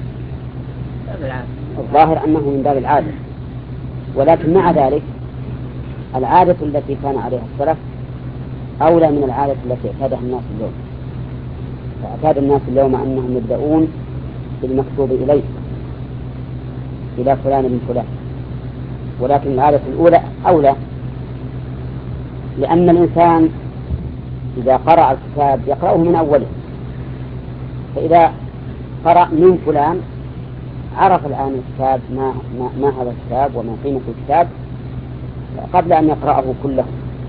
الظاهر أنه من باب العادة، ولكن مع ذلك العادة التي كان عليها السلف أولى من العادة التي اعتادها الناس اليوم. فاعتاد الناس اليوم أنهم يبدأون بالمكتوب إليه إلى فلان من فلان، ولكن العادة الأولى أولى، لأن الإنسان إذا قرأ الكتاب يقرأه من أوله، فإذا قرأ من فلان عرف الآن الكتاب ما هذا الكتاب وما قيمة الكتاب قبل أن يقرأه كله.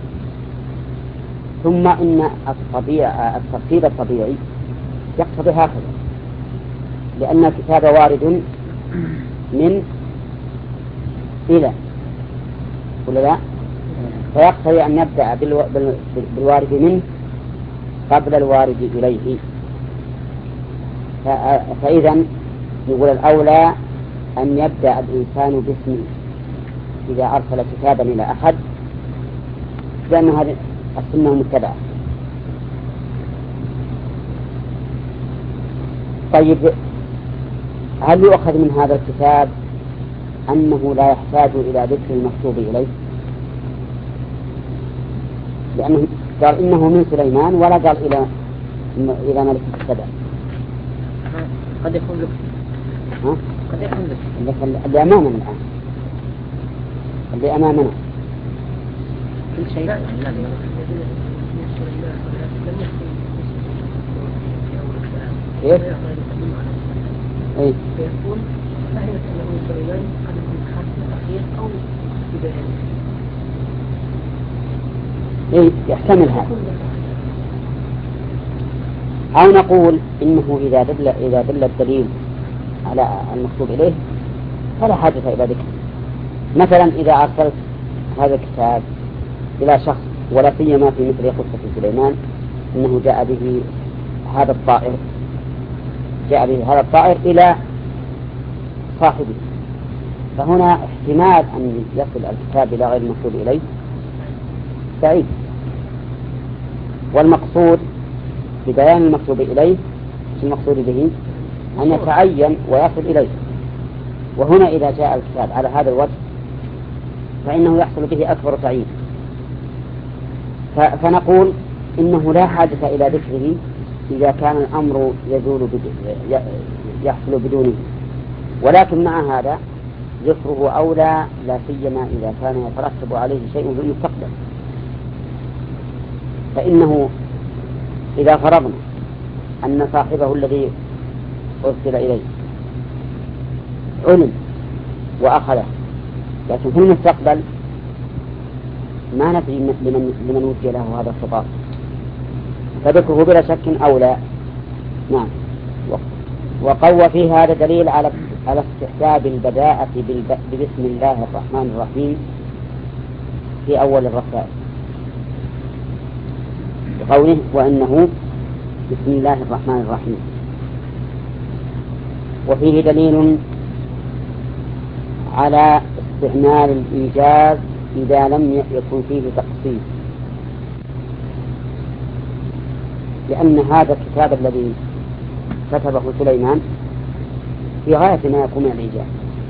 ثم إن الترتيب الطبيعي يقتضي هكذا، لأن الكتاب وارد من إلى ولا لا، فيقتضي أن يبدأ بالوارد منه قبل الوارد إليه. فإذا يقول الأولى أن يبدأ الإنسان باسمه إذا أرسل كتابا إلى أحد، لأن هذه السنة متبعة. طيب، هل يؤخذ من هذا الكتاب أنه لا يحتاج إلى ذكر المكتوب إليه؟ لأنه قال إنه من سليمان ولا قال إلى ملك السبع. قد يكون لك. قد يكون لك. اللي أمامنا الآن، اللي أمامنا كل شيء. إيه؟ إيه؟ فيكون فهمت أنه سليمان قد يكون خاتم الأخير أو بداية. إيه؟ يحتمل هذا. أو نقول إنه إذا دل الدليل على المكتوب إليه فلا حاجة إلى ذكر. مثلا إذا أرسلت هذا الكتاب إلى شخص، ولا سيما في مثل قصة سليمان إنه جاء به هذا الطائر إلى صاحبه، فهنا احتمال أن يصل الكتاب إلى غير المكتوب إليه بعيد. والمقصود ببيان المكتوب إليه المقصود به أن يتعين ويصل إليه. وهنا إذا جاء الكتاب على هذا الوجه فإنه يحصل به أكبر تعيين. فنقول إنه لا حاجة إلى ذكره إذا كان الأمر يحصل بدونه، ولكن مع هذا ذكره أولى، لا سيما إذا كان يترتب عليه شيء في المستقبل. فإنه إذا فرضنا أن صاحبه الذي أرسل إليه علم وأخذه، لكن في المستقبل ما نفي لمن وجه له هذا الخطاب، فذكره بلا شك أولى. نعم. وقوى فيه هذا دليل على استحباب البداءة بسم الله الرحمن الرحيم في أول الرسائل، بقوله وإنه بسم الله الرحمن الرحيم. وفيه دليل على استعمال الإيجاز إذا لم يكن فيه تقصير، لأن هذا الكتاب الذي كتبه سليمان في غاية ما يكون من الإيجاز،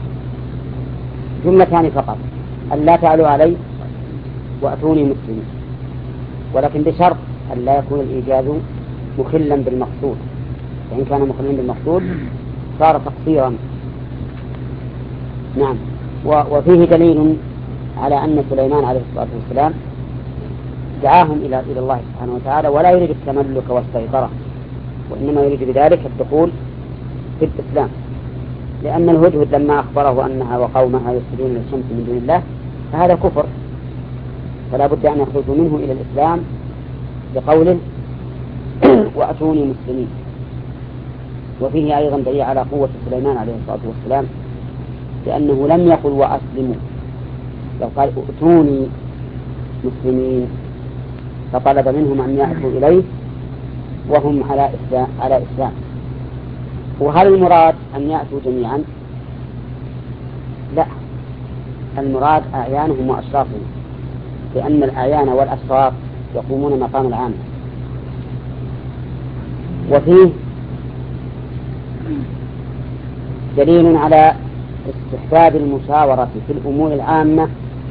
جملتان فقط: أن لا تعلوا علي وأتوني مسلمين، ولكن بشرط أن لا يكون الإيجاز مخلا بالمقصود، فإن كان مخلا بالمقصود صار تقصيرا. نعم. وفيه دليل على أن سليمان عليه الصلاة والسلام دعاهم إلى الله سبحانه وتعالى، ولا يريد التملك والسيطرة، وإنما يريد بذلك الدخول في الإسلام، لأن الهدهد لما أخبره أنها وقومها يسجدون للشمس من دون الله فهذا كفر، فلا بد أن يخرجوا منه إلى الإسلام بقوله وأتوني مسلمين. وفيه أيضا دليل على قوة سليمان عليه الصلاة والسلام، لأنه لم يقل وأسلموا، لو قال ائتوني مسلمين فطلب منهم أن يأتوا إليه وهم على إسلام. وهل المراد أن يأتوا جميعا؟ لا، المراد أعيانهم وأشرافهم، لأن الأعيان والأشراف يقومون مقام العام. وفيه دليل على استحباب المشاورة في الأمور العامة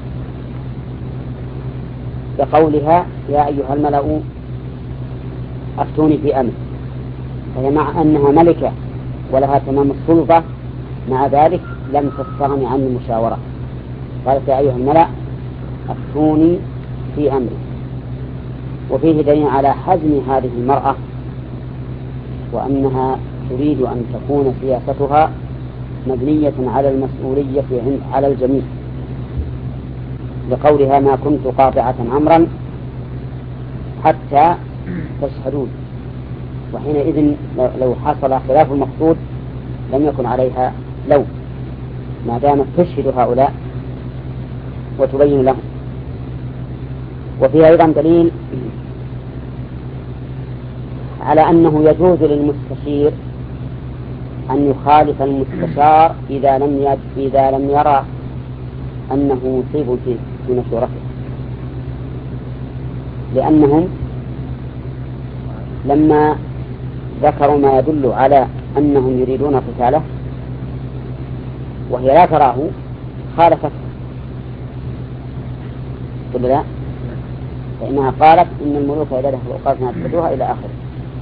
بقولها يا أيها الملأ أفتوني في أمر، فهي مع أنها ملكة ولها تمام السلطة، مع ذلك لم تستغني عن المشاورة، قالت يا أيها الملأ أفتوني في أمري. وفيه دليل على حزم هذه المرأة، وأنها تريد أن تكون سياستها مبنية على المسؤولية على الجميع، لقولها ما كنت قاطعة أمرا حتى تشهدون، وحينئذ لو حصل خلاف المقصود لم يكن عليها لوم، ما دامت تشهد هؤلاء وتبين لهم. وفيه أيضا دليل على أنه يجوز للمستشير أن يخالف المستشار إذا لم يرى أنه مصيب في مشورته، لأنهم لما ذكروا ما يدل على أنهم يريدون قتاله وهي لا تراه خالفت، قل لا، فإنها قالت إن الملوك إذا دخلوا قاتلنا تفتوها إلى آخره.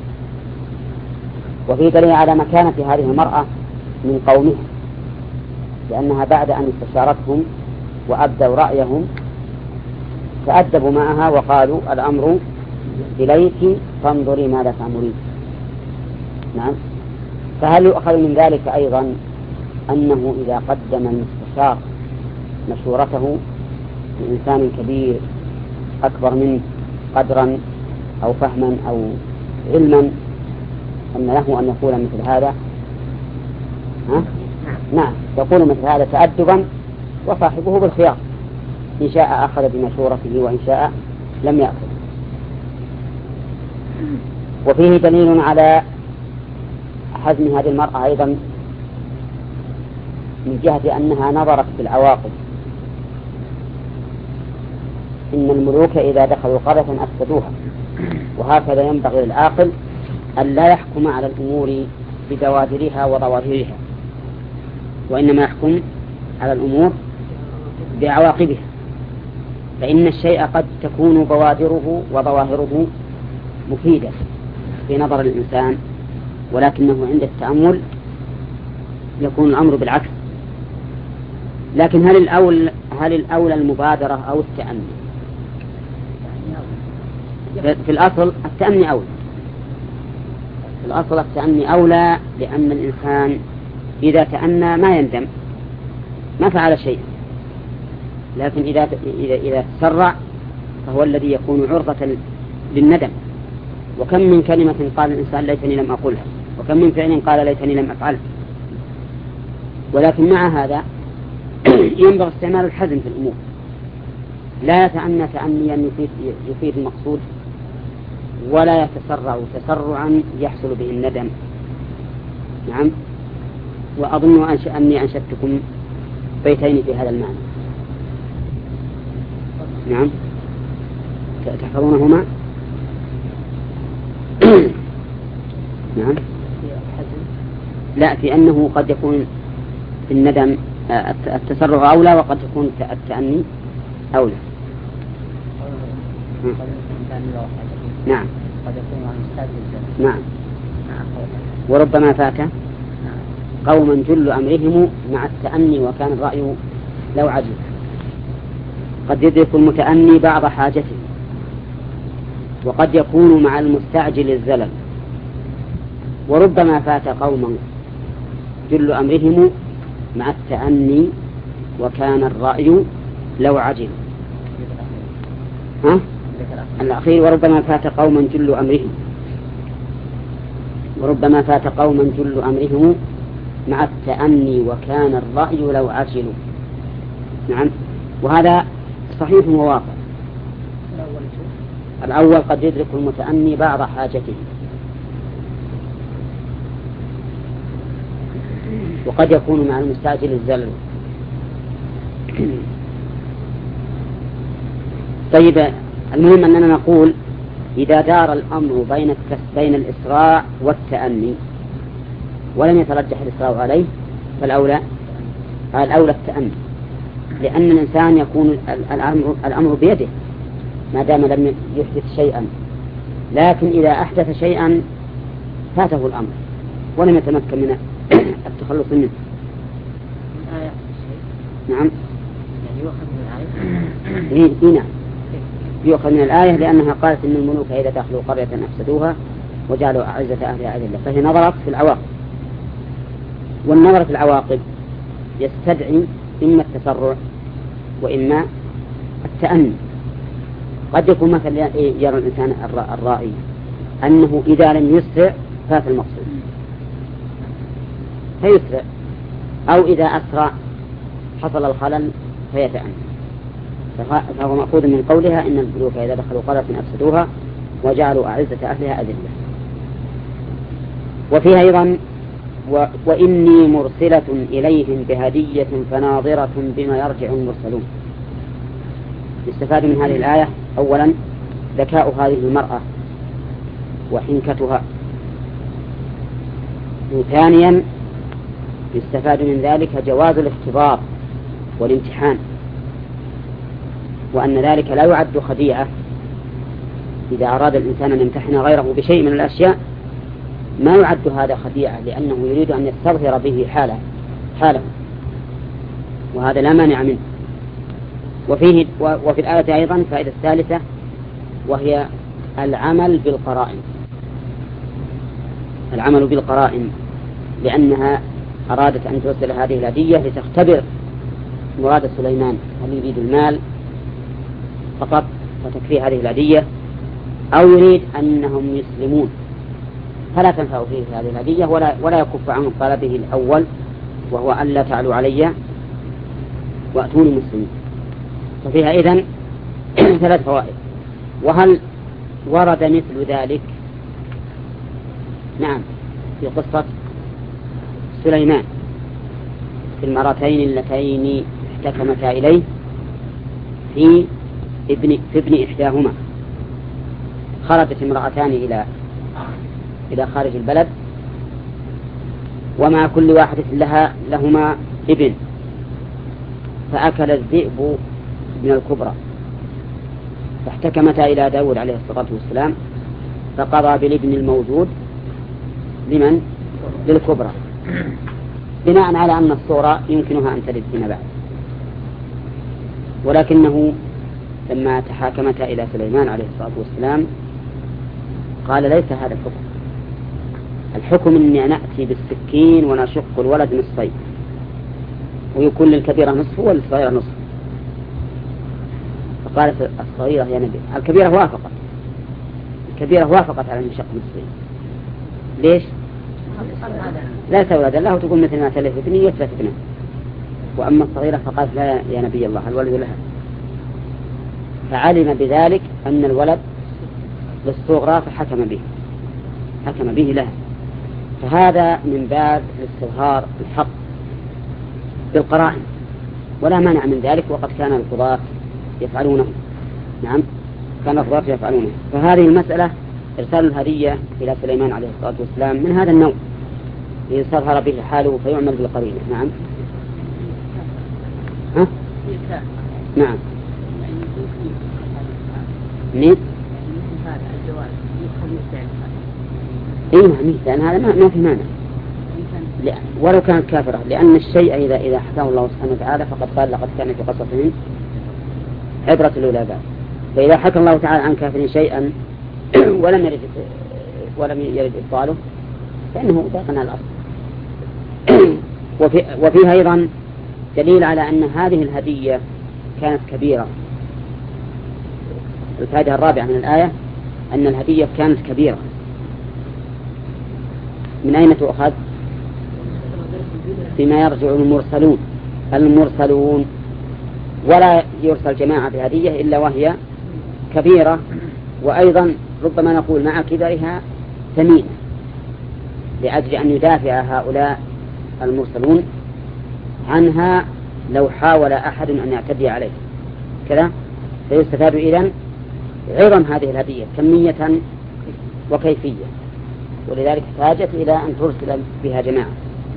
وفي دليل على مكانة هذه المرأة من قومها، لأنها بعد أن استشارتهم وأبدوا رأيهم تأدبوا معها وقالوا الأمر إليك فانظري ماذا تأمرين. نعم. فهل يؤخذ من ذلك أيضا أنه إذا قدم المستشار مشورته لإنسان كبير أكبر منه قدرا أو فهما أو علما أن له أن يقول مثل هذا؟ نعم، يقول مثل هذا تأدبا، وصاحبه بالخيار، إن شاء أخذ بمشورته وإن شاء لم يأخذ. وفيه دليل على حزم هذه المرأة أيضا من جهة أنها نظرت في العواقب، إن الملوك إذا دخلوا قرية أفسدوها، وهكذا ينبغي للعاقل أن لا يحكم على الأمور ببوادرها وظواهرها، وإنما يحكم على الأمور بعواقبها، فإن الشيء قد تكون بوادره وظواهره مفيدة في نظر الإنسان، ولكنه عند التأمل يكون الأمر بالعكس. لكن هل الأولى المبادرة أو التأني؟ في الأصل التأني أولى، في الأصل التأني أولى، لأن الإنسان إذا تأنى ما يندم، ما فعل شيء، لكن إذا تسرع فهو الذي يكون عرضة للندم. وكم من كلمة قال الإنسان ليتني لم أقولها، وكم من فعل قال ليتني لم أفعله. ولكن مع هذا ينبغي استعمال الحزم في الأمور، لا يتأنى تأنيا يفيد المقصود، ولا يتسرع تسرعا يحصل به الندم. نعم. وأظن أني أنشدتكم بيتين في هذا المعنى. نعم، تحفظونهما؟ نعم. لا، في أنه قد يكون في الندم التسرع أولى، وقد يكون التأني أولى. نعم. قد يكون عن استاذ. نعم. وربما فات قوما جل أمرهم مع التأني وكان الرأي لو عجل. قد يدرك المتأني بعض حاجته، وقد يكون مع المستعجل الزلل. وربما فات قوما جل أمرهم مع التأني وكان الرأي لو عجل. الأخير وربما فات قوما جل أمرهم، وربما فات قوما جل أمرهم مع التأني وكان الرأي لو عجلوا. نعم، وهذا صحيح وواقع. الأول قد يدرك المتأني بعض حاجته، وقد يكون مع المستعجل الزلل. طيب، المهم أننا نقول إذا دار الأمر بين الإسراع والتأني ولم يترجح الإسراع عليه فالأولى التأني، لأن الإنسان يكون الأمر بيده ما دام لم يحدث شيئا، لكن إذا أحدث شيئا فاته الأمر ولم يتمكن من التخلص منه. نعم، يعني يؤخذ من الآية. نعم، يؤخذ من الآية لأنها قالت إن الملوك إذا دخلوا قرية أفسدوها وجعلوا أعزة أهلها أذلة، فهي نظرت في العواقب، والنظر في العواقب يستدعي إما التسرع وإما التأني. قد يكون مثلا يرى الإنسان الرائي أنه إذا لم يسرع فات المقصود فيسرع، أو إذا أسرع حصل الخلل فيتأنى. فهو مأخوذ من قولها إن الملوك إذا دخلوا قرية أفسدوها وجعلوا أعزة أهلها أذلة. وفيها أيضا وإني مرسلة إليهم بهدية فناظرة بما يرجع المرسلون. يستفاد من هذه الآية أولا ذكاء هذه المرأة وحنكتها، وثانيا يستفاد من ذلك جواز الاختبار والامتحان، وأن ذلك لا يعد خديعة. إذا أراد الإنسان أن يمتحن غيره بشيء من الأشياء ما يعد هذا خديعة، لأنه يريد أن يستظهر به حاله، وهذا لا مانع منه. وفي الآية أيضا فائدة ثالثة، وهي العمل بالقرائن، لأنها أرادت أن توصل هذه الهدية لتختبر مراد سليمان، هل يريد المال فقط فتكفي هذه الهدية، أو يريد أنهم يسلمون فلا تنفع فيه هذه الهدية ولا يكف عن طلبه الأول، وهو أن لا تعلوا علي وأتوني مسلمين. ففيها إذن 3 فوائد. وهل ورد مثل ذلك؟ نعم، في قصة سليمان في المرتين اللتين احتكمتا إليه في ابن إحداهما. خرجت امرأتان إلى خارج البلد، ومع كل واحدة لهما ابن، فأكل الذئب من الكبرى، فاحتكمتا إلى داود عليه الصلاة والسلام فقضى بالابن الموجود للكبرى، بناء على أن الصغرى يمكنها أن تلد فيما بعد. ولكنه لما تحاكمتا إلى سليمان عليه الصلاة والسلام قال ليس هذا الحكم إني نأتي بالسكين ونشق الولد نصفين، ويكون للكبيرة نصف وللصغيرة نصف. فقالت الصغيرة يا نبي، الكبيرة وافقت على انشق نصفين. ليش؟ لا تولد الله، تقول مثل ما تلف ابني يتلف ابنه. وأما الصغيرة فقالت لا يا نبي الله، الولد لها. فعلم بذلك أن الولد للصغرى فحكم به لها. فهذا من باب الاستظهار الحق بالقرائن، ولا مانع من ذلك، وقد كان القضاة يفعلونه. نعم، كان القضاة يفعلونه. فهذه المسألة إرسال الهدية إلى سليمان عليه الصلاة والسلام من هذا النوع، يستظهر به حاله فيعمل بالقرينة. نعم. نعم. إيه، لأن هذا ما في مانع. ولو كانت كافرة، لأن الشيء إذا حكاه الله سبحانه وتعالى فقد قال لقد كان في قصصهم عبرة للعباد. فإذا حكى الله تعالى عن كافر شيئا ولم يرد إبطاله فإنه باق على الأصل. وفيها أيضا دليل على أن هذه الهدية كانت كبيرة. الفائدة الرابعة من الآية أن الهدية كانت كبيرة. من أين تؤخذ؟ فيما يرجع المرسلون ولا يرسل جماعة بهدية إلا وهي كبيرة، وأيضا ربما نقول مع كبرها ثمينة، لأجل أن يدافع هؤلاء المرسلون عنها لو حاول أحد أن يعتدي عليه كذا. فيستفاد إذن عظم هذه الهدية كمية وكيفية، ولذلك احتاجت إلى أن ترسل بها جماعة.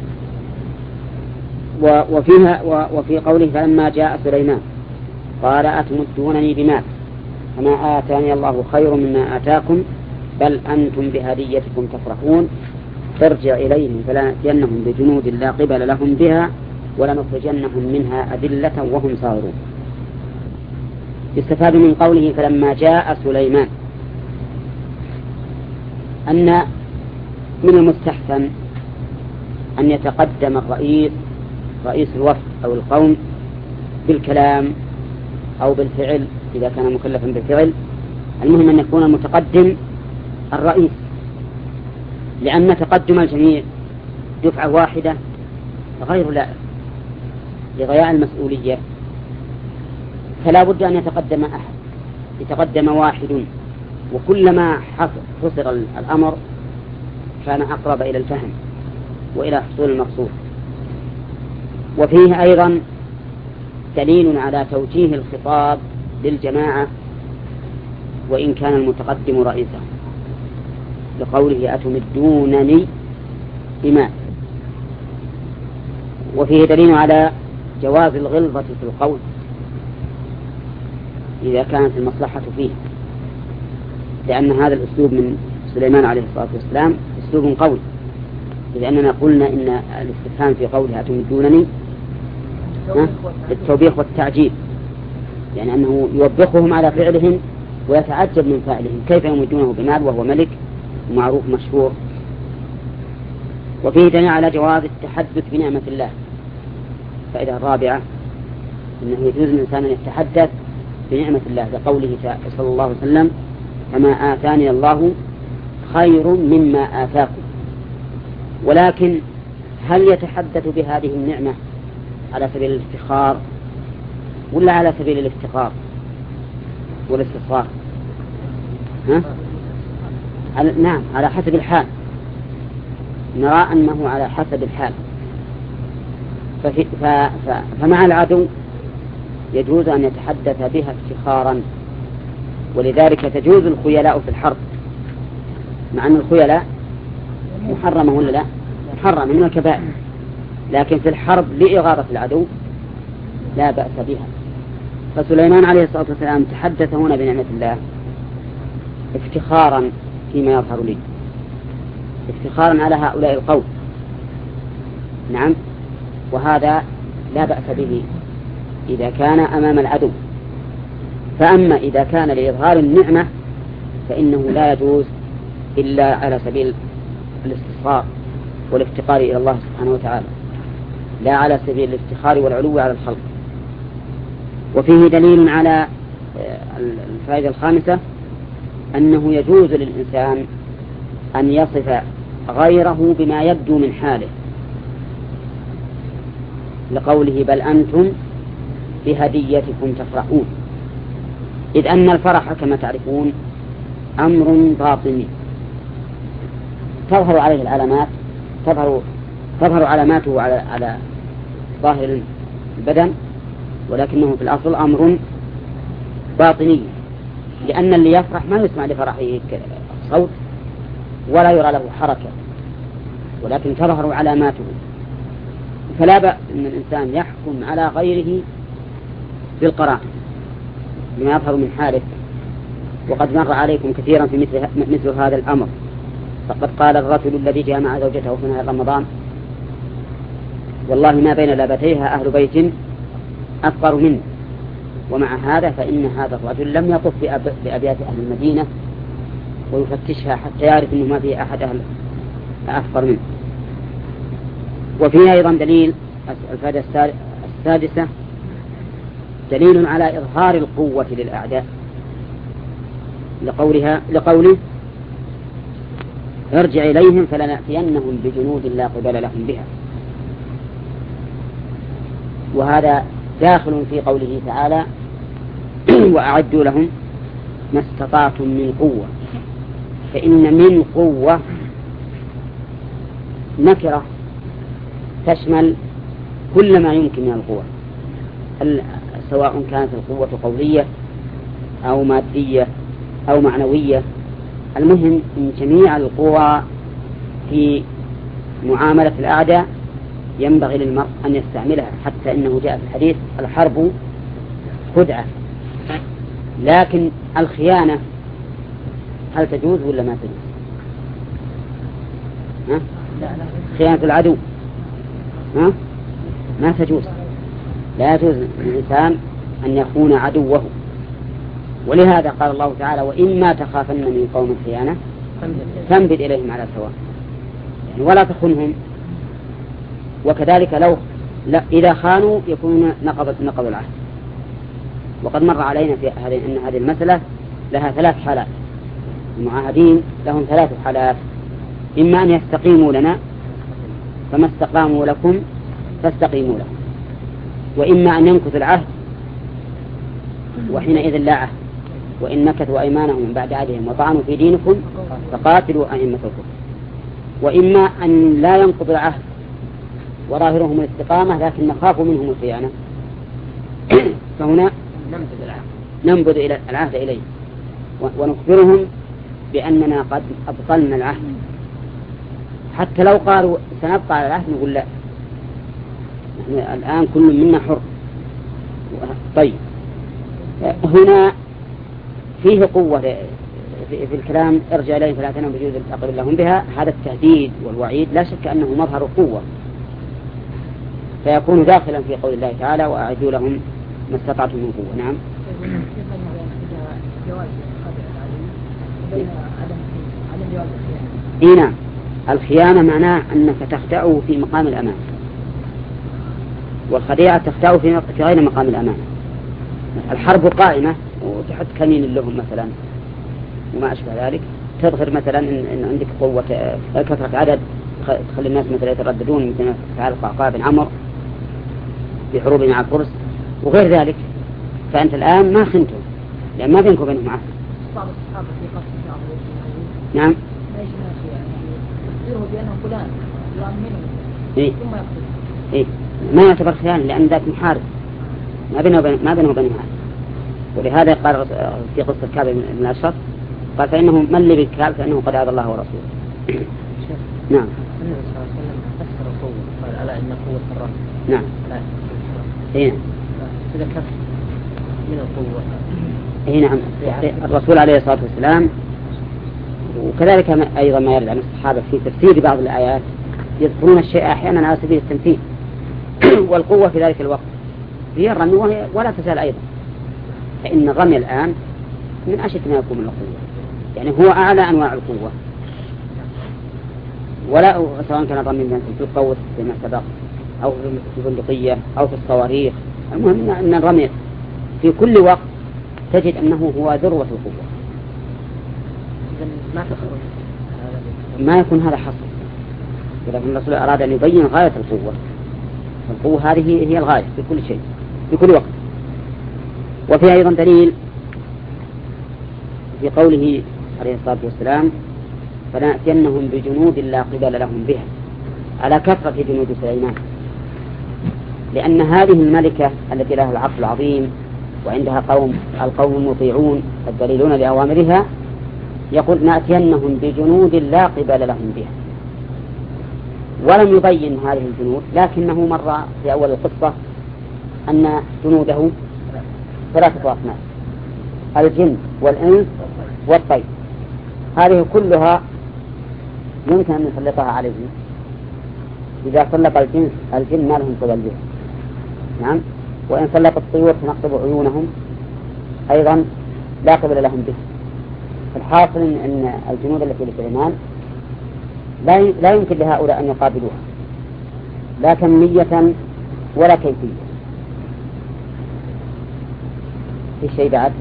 وفي قوله فلما جاء سليمان قال أتمدونني بمال فما آتاني الله خير مما آتاكم بل أنتم بهديتكم تفرحون فارجع إليهم فلنأتينهم بجنود لا قبل لهم بها ولنخرجنهم منها أذلة وهم صاغرون. يستفاد من قوله فلما جاء سليمان أن من المستحسن أن يتقدم رئيس الوفد أو القوم بالكلام أو بالفعل إذا كان مكلفا بالفعل. المهم أن يكون المتقدم الرئيس، لأن تقدم الجميع دفعة واحدة غير لائق لضياع المسؤولية، فلا بد أن يتقدم أحد، يتقدم واحد، وكلما حصر الأمر كان أقرب إلى الفهم وإلى حصول المقصود. وفيه أيضا دليل على توجيه الخطاب للجماعة وإن كان المتقدم رئيسا، لقوله أتمدونني بمال. وفيه دليل على جواز الغلظة في القول إذا كانت المصلحة فيه، لأن هذا الأسلوب من سليمان عليه الصلاة والسلام أسلوب قوي، لأننا قلنا إن الاستفهام في قوله أتمدونني التوبيخ والتعجيب، يعني أنه يوبخهم على فعلهم ويتعجب من فعلهم، كيف يمدونه بمال وهو ملك ومعروف مشهور. وفيه دليل على جواز التحدث بنعمة الله. فائدة الرابعة أنه يجوز للإنسان أن يتحدث بنعمة الله، لقوله صلى الله عليه وسلم فما آتاني الله خير مما آتاكم. ولكن هل يتحدث بهذه النعمة على سبيل الافتخار ولا على سبيل الافتقار والاستصغار؟ نعم، على حسب الحال، نرى أنه على حسب الحال. فمع العدو يجوز أن يتحدث بها افتخارا، ولذلك تجوز الخيلاء في الحرب، مع أن الخيلاء محرمة ولا لا؟ محرمة من الكبائر، لكن في الحرب لإغاظة العدو لا بأس بها. فسليمان عليه الصلاة والسلام تحدث هنا بنعمة الله افتخارا فيما يظهر لي، افتخارا على هؤلاء القوم، نعم، وهذا لا بأس به إذا كان أمام العدو. فأما إذا كان لإظهار النعمة فإنه لا يجوز إلا على سبيل الاستصغار والافتقار إلى الله سبحانه وتعالى، لا على سبيل الافتخار والعلو على الخلق. وفيه دليل على الفائدة الخامسة أنه يجوز للإنسان أن يصف غيره بما يبدو من حاله، لقوله بل أنتم بهديتكم تفرحون، إذ أن الفرح كما تعرفون أمر باطني تظهر عليه العلامات، تظهر علاماته على ظاهر البدن، ولكنه في الأصل أمر باطني، لأن اللي يفرح ما يسمع لفرحه صوت ولا يرى له حركة، ولكن تظهر علاماته. فلا بأس أن الإنسان يحكم على غيره بالقرائن بما يظهر من حاله. وقد مر عليكم كثيرا في مثل هذا الأمر. فقد قال الرجل الذي جامع زوجته في نهار رمضان والله ما بين لابتيها أهل بيت أفقر منه. ومع هذا فإن هذا الرجل لم يطف بأبيات أهل المدينة ويفتشها حتى يعرف أنه ما في أحد أهل أفقر منه. وفيها أيضا دليل الفائدة السادسة دليل على إظهار القوة للأعداء لقوله ارجع إليهم فلنأتينهم بجنود لا قبل لهم بها. وهذا داخل في قوله تعالى وأعدوا لهم ما استطعتم من قوة. فإن من قوة نكرة تشمل كل ما يمكن من القوة، سواء كانت القوة قولية أو مادية أو معنوية. المهم من جميع القوى في معاملة الأعداء ينبغي للمرء أن يستعملها، حتى إنه جاء في الحديث الحرب خدعة. لكن الخيانة هل تجوز ولا ما تجوز؟ خيانة العدو ما تجوز. لا يجوز للإنسان أن يخون عدوه. ولهذا قال الله تعالى وإما تخافن من قوم خيانة فانبذ إليهم على سواء، يعني ولا تخنهم. وكذلك لو إذا خانوا يكونون نقضوا العهد. وقد مر علينا في أن هذه المسألة لها 3 حالات. المعاهدين لهم 3 حالات: إما أن يستقيموا لنا فما استقاموا لكم فاستقيموا لهم، وإما أن ينكثوا العهد وحينئذ لا عهد، وإن نكثوا أيمانهم من بعد عهدهم وطعنوا في دينكم فقاتلوا أئمة الكفر. وإما أن لا ينقضوا العهد وظاهرهم الاستقامة لكن نخاف منهم الخيانة، فهنا ننبذ إلى العهد إليه ونخبرهم بأننا قد أبطلنا العهد. حتى لو قالوا سنبقى على العهد نقول لا، نحن الآن كل منا حر. طيب، هنا فيه قوة في الكلام ارجع إليهم فلا تنهم بجوز أقبل لهم بها. هذا التهديد والوعيد لا شك أنه مظهر قوة، فيكون داخلا في قول الله تعالى وأعدوا لهم ما استطعتم من قوة. نعم. نعم، الخيانة معناه أنك تخدعه في مقام الأمان، والخديعة تخدعه في غير مقام الأمان. الحرب قائمة وتحط كمين لهم مثلا وما أشبه ذلك، تظهر مثلا إن عندك قوة كثرة عدد تخلي الناس مثلا يترددون، مثل فعل القعقاع بن عمرو في حروب مع الفرس وغير ذلك. فأنت الآن ما خنتهم لأن ما بينك وبينهم عهد. نعم. إيه ما يعتبر خيانة لأن ذاك محارب ما بينه وبينه عهد. ولهذا قال في قصة كعب بن الأشرف قال فإنه من لي بالكعب فإنه قد آذى الله ورسوله. نعم. النبي صلى الله عليه وسلم فسر القوة قال ألا إن قوة الرب. نعم. إيه. إذا كف من القوة. إيه نعم. الرسول عليه الصلاة والسلام وكذلك أيضا ما يرد عن الصحابة في تفسير بعض الآيات يذكرون الشيء أحيانا على سبيل التمثيل. والقوة في ذلك الوقت هي الرمي ولا تزال أيضا، فإن الرمي الآن من أشد ما يكون من القوة، يعني هو أعلى أنواع القوة. ولا سواء كان الرمي في القوة فيما سبق أو في البندقية أو في الصواريخ، المهم أن الرمي في كل وقت تجد أنه هو ذروة القوة. ما يكون هذا حصر، ولكن الرسول أراد أن يبين غاية القوة. القوة هذه هي الغاية في كل شيء في كل وقت. وفي أيضا دليل في قوله عليه الصلاة والسلام فنأتينهم بجنود لا قبل لهم بها، على كثرة جنود سليمان، لأن هذه الملكة التي لها العقل العظيم وعندها القوم مطيعون الدليلون لأوامرها، يقول نأتينهم بجنود لا قبل لهم بها. ولم يبين هذه الجنود، لكنه مر في أول القصة أن جنوده 3 أصناف: الجن والإنس والطير. هذه كلها يمكن أن نسلطها عليهم إذا سلط الجن ما لهم قبل به. نعم. وإن سلط الطيور تنقب عيونهم أيضا لا قبل لهم به. الحاصل أن الجنود التي لسليمان لا يمكن لهؤلاء أن يقابلوها لا كمية ولا كيفية. في شيء بعد؟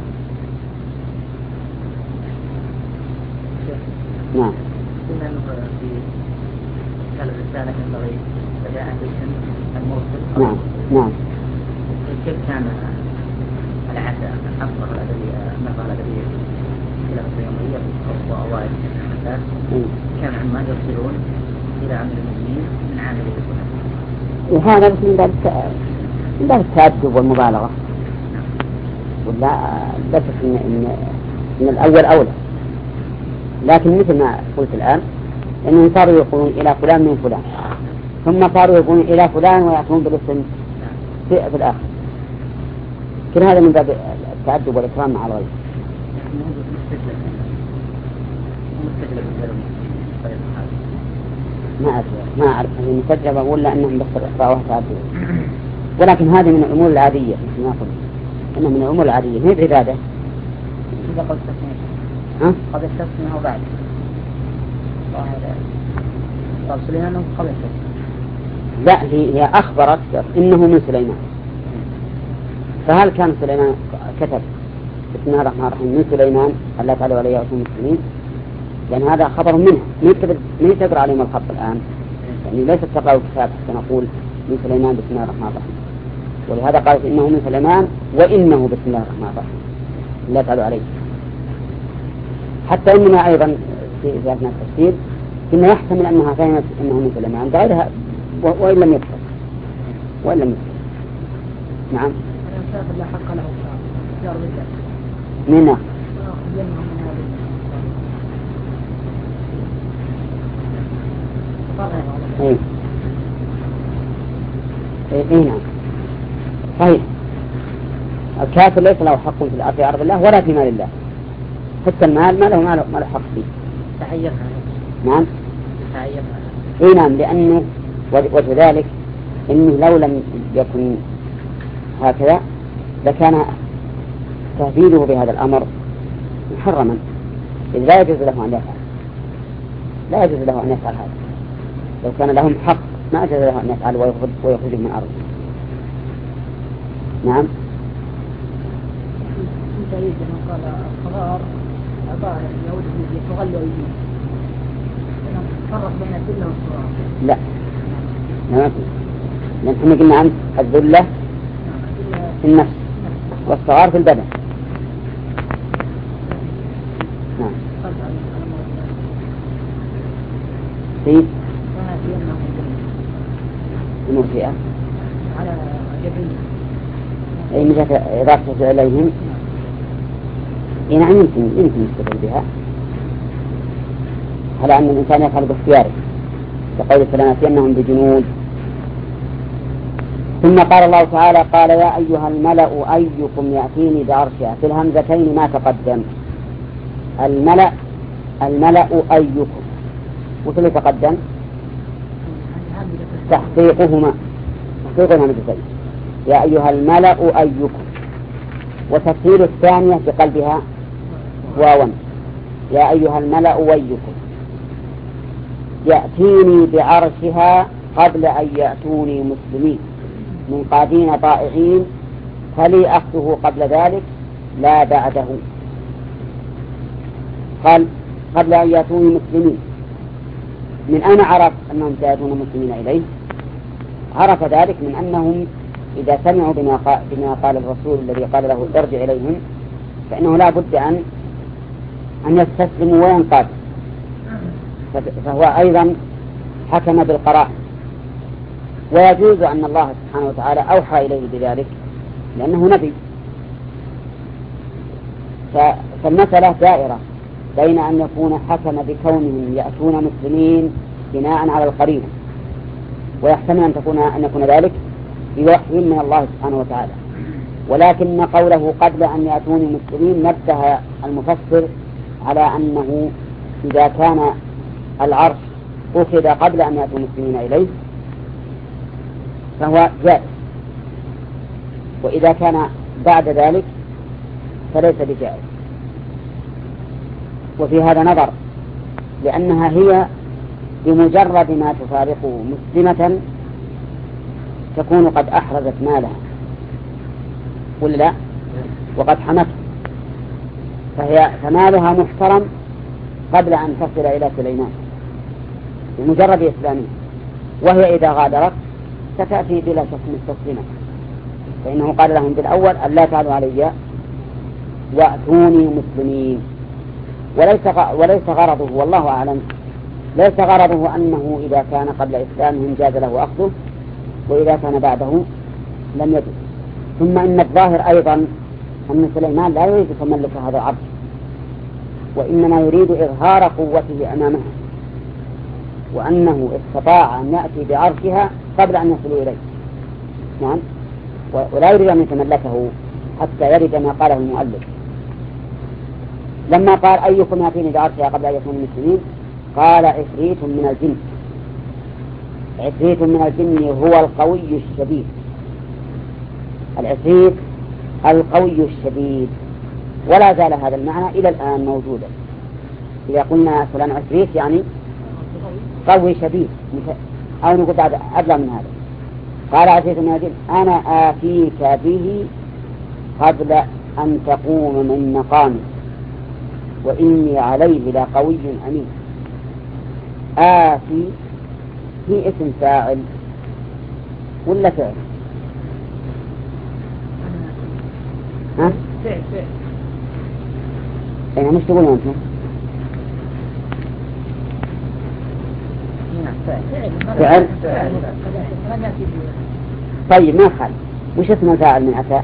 نعم. في الرسالة ينبغي فجاء بالاسم المرسل. نعم. نعم. كيف كان العادة الأفضل الأدبية النظرة الأدبية إلى اليومية وأوائل الناس كان عما يرسلون إلى عمل المؤمنين من عامل الإسلام. وهذا بس من باب التأدب والمبالغة. ولا بس إن الأول أولى. لكن مثل ما قلت الآن إنهم صاروا يقولون إلى فلان من فلان ثم صاروا يقولون إلى فلان ويأتون بالاسم في الآخر. كل هذا من باب التأدب والإكرام مع الغير. ما أعرف المسجل أقول لأنهم بس رأوها تأدب، ولكن هذه من الأمور العادية مثل ما قلت إنه من الأمور العادية هي بعبادة. إذا قد استثنى أو بعد قال سليمان قبل استثنى. لا هي أخبرت إنه من سليمان. فهل كان سليمان كتب بسم الله الرحمن الرحيم من سليمان الله تعالى عليه وسلم المسلمين؟ لأن هذا خبر منه من تقرأ عليهم الخط الآن يعني ليست تقرأ الكتاب حتى نقول من سليمان بسم الله الرحمن الرحيم. ولهذا قالت إنه من سليمان وإنه بسم الله الرحمن الرحيم الله تعالى عليه. حتى إننا أيضا في ذاتنا التفسير إنه يحتمل أنها فهمت إنه من سليمان غيرها وإن لم يكتب نعم. لا حق له من نعم صحيح. الكافر ليس له حق في أرض الله ولا في مال الله. حتى المال ما له حق فيه. تحيرها. نعم. تحيرها. نعم لأنه وذلك إنه لو لم يكن هكذا لكان تهديده بهذا الأمر محرما، إذ لا يجوز له أن يفعل هذا. لو كان لهم حق ما أجوز له أن يفعل ويخرجه من أرضه. نعم. سيد لما قال الصغار عبارة يهود يتغلوا أيديهم فرق بين الذلة والصغار. لا ما في، لأن احنا قلنا عن الذلة في النفس والصغار في البدن. نعم. في المرجئة على جبين أي من جهة إضافة إليهم. نعم يمكن يستدل بها على أن الإنسان يفعل باختياره كقول فلنأتينهم بجنود. ثم قال الله تعالى قال يا أيها الملأ أيكم يأتيني بعرشها في الهمزتين ما تقدم. الملأ أيكم وش اللي تقدم؟ تحقيقهما تحقيق الهمزتين يا أيها الملأ أيكم، وتفسير الثانية بقلبها واوا يا أيها الملأ أيكم يأتيني بعرشها قبل أن يأتوني مسلمين منقادين طائعين فلي أخذه قبل ذلك لا بعده. قال قبل أن يأتوني مسلمين. من أين عرف أنهم سيأتون مسلمين إليه؟ عرف ذلك من أنهم إذا سمعوا بما قال الرسول الذي قال له ارجع إليهم فإنه لا بد أن يستسلموا وينقادوا. فهو أيضا حكم بالقراء. ويجوز أن الله سبحانه وتعالى أوحى إليه بذلك لأنه نبي. فالمسألة دائرة بين أن يكون حكم بكونهم يأتون مسلمين بناء على القرينة، ويحتمل أن يكون ذلك بوحي من الله سبحانه وتعالى. ولكن قوله قبل أن يأتوني مسلمين نبه المفسر على أنه إذا كان العرش أخذ قبل أن يأتوا مسلمين إليه فهو جائز، وإذا كان بعد ذلك فليس بجائز. وفي هذا نظر، لأنها هي بمجرد ما تفارقه مسلمة تكون قد أحرزت مالها ولا لا، وقد حمته، فمالها محترم قبل أن تصل إلى سليمان بمجرد إسلامه. وهي إذا غادرت ستأتي بلا شك مستسلمة، فإنه قال لهم بالأول أن لا تعلوا علي وأتوني مسلمين. وليس غرضه والله أعلم، ليس غرضه أنه إذا كان قبل إسلامهم جاز له أخذه، وإذا كان بعده لم يجوز. ثم إن الظاهر أيضا أن سليمان لا يريد تملك هذا العرش، وإنما يريد إظهار قوته أمامها، وأنه استطاع أن يأتي بعرشها قبل أن يصلوا إليه. نعم، ولا يريد أن يتملكه حتى يرد ما قاله المؤلف لما قال أيكم يأتيني بعرشها قبل أن يكونوا مسلمين. قال عفريت من الجن. عفريت من الجن هو القوي الشديد، العفريت القوي الشديد، ولا زال هذا المعنى إلى الآن موجودا. إذا قلنا فلان عفريت يعني قوي شديد، أو نقول بعد أبلغ من هذا. قال عفريت من الجن أنا آتيك به قبل أن تقوم من مقامك وإني عليه لقوي أمين. آتي في اسم فاعل ولا فعل؟ ها؟ فعل. أين مش تقولون أنتم؟ فعل. طيب ما خال، وش اسم الفاعل من أتى؟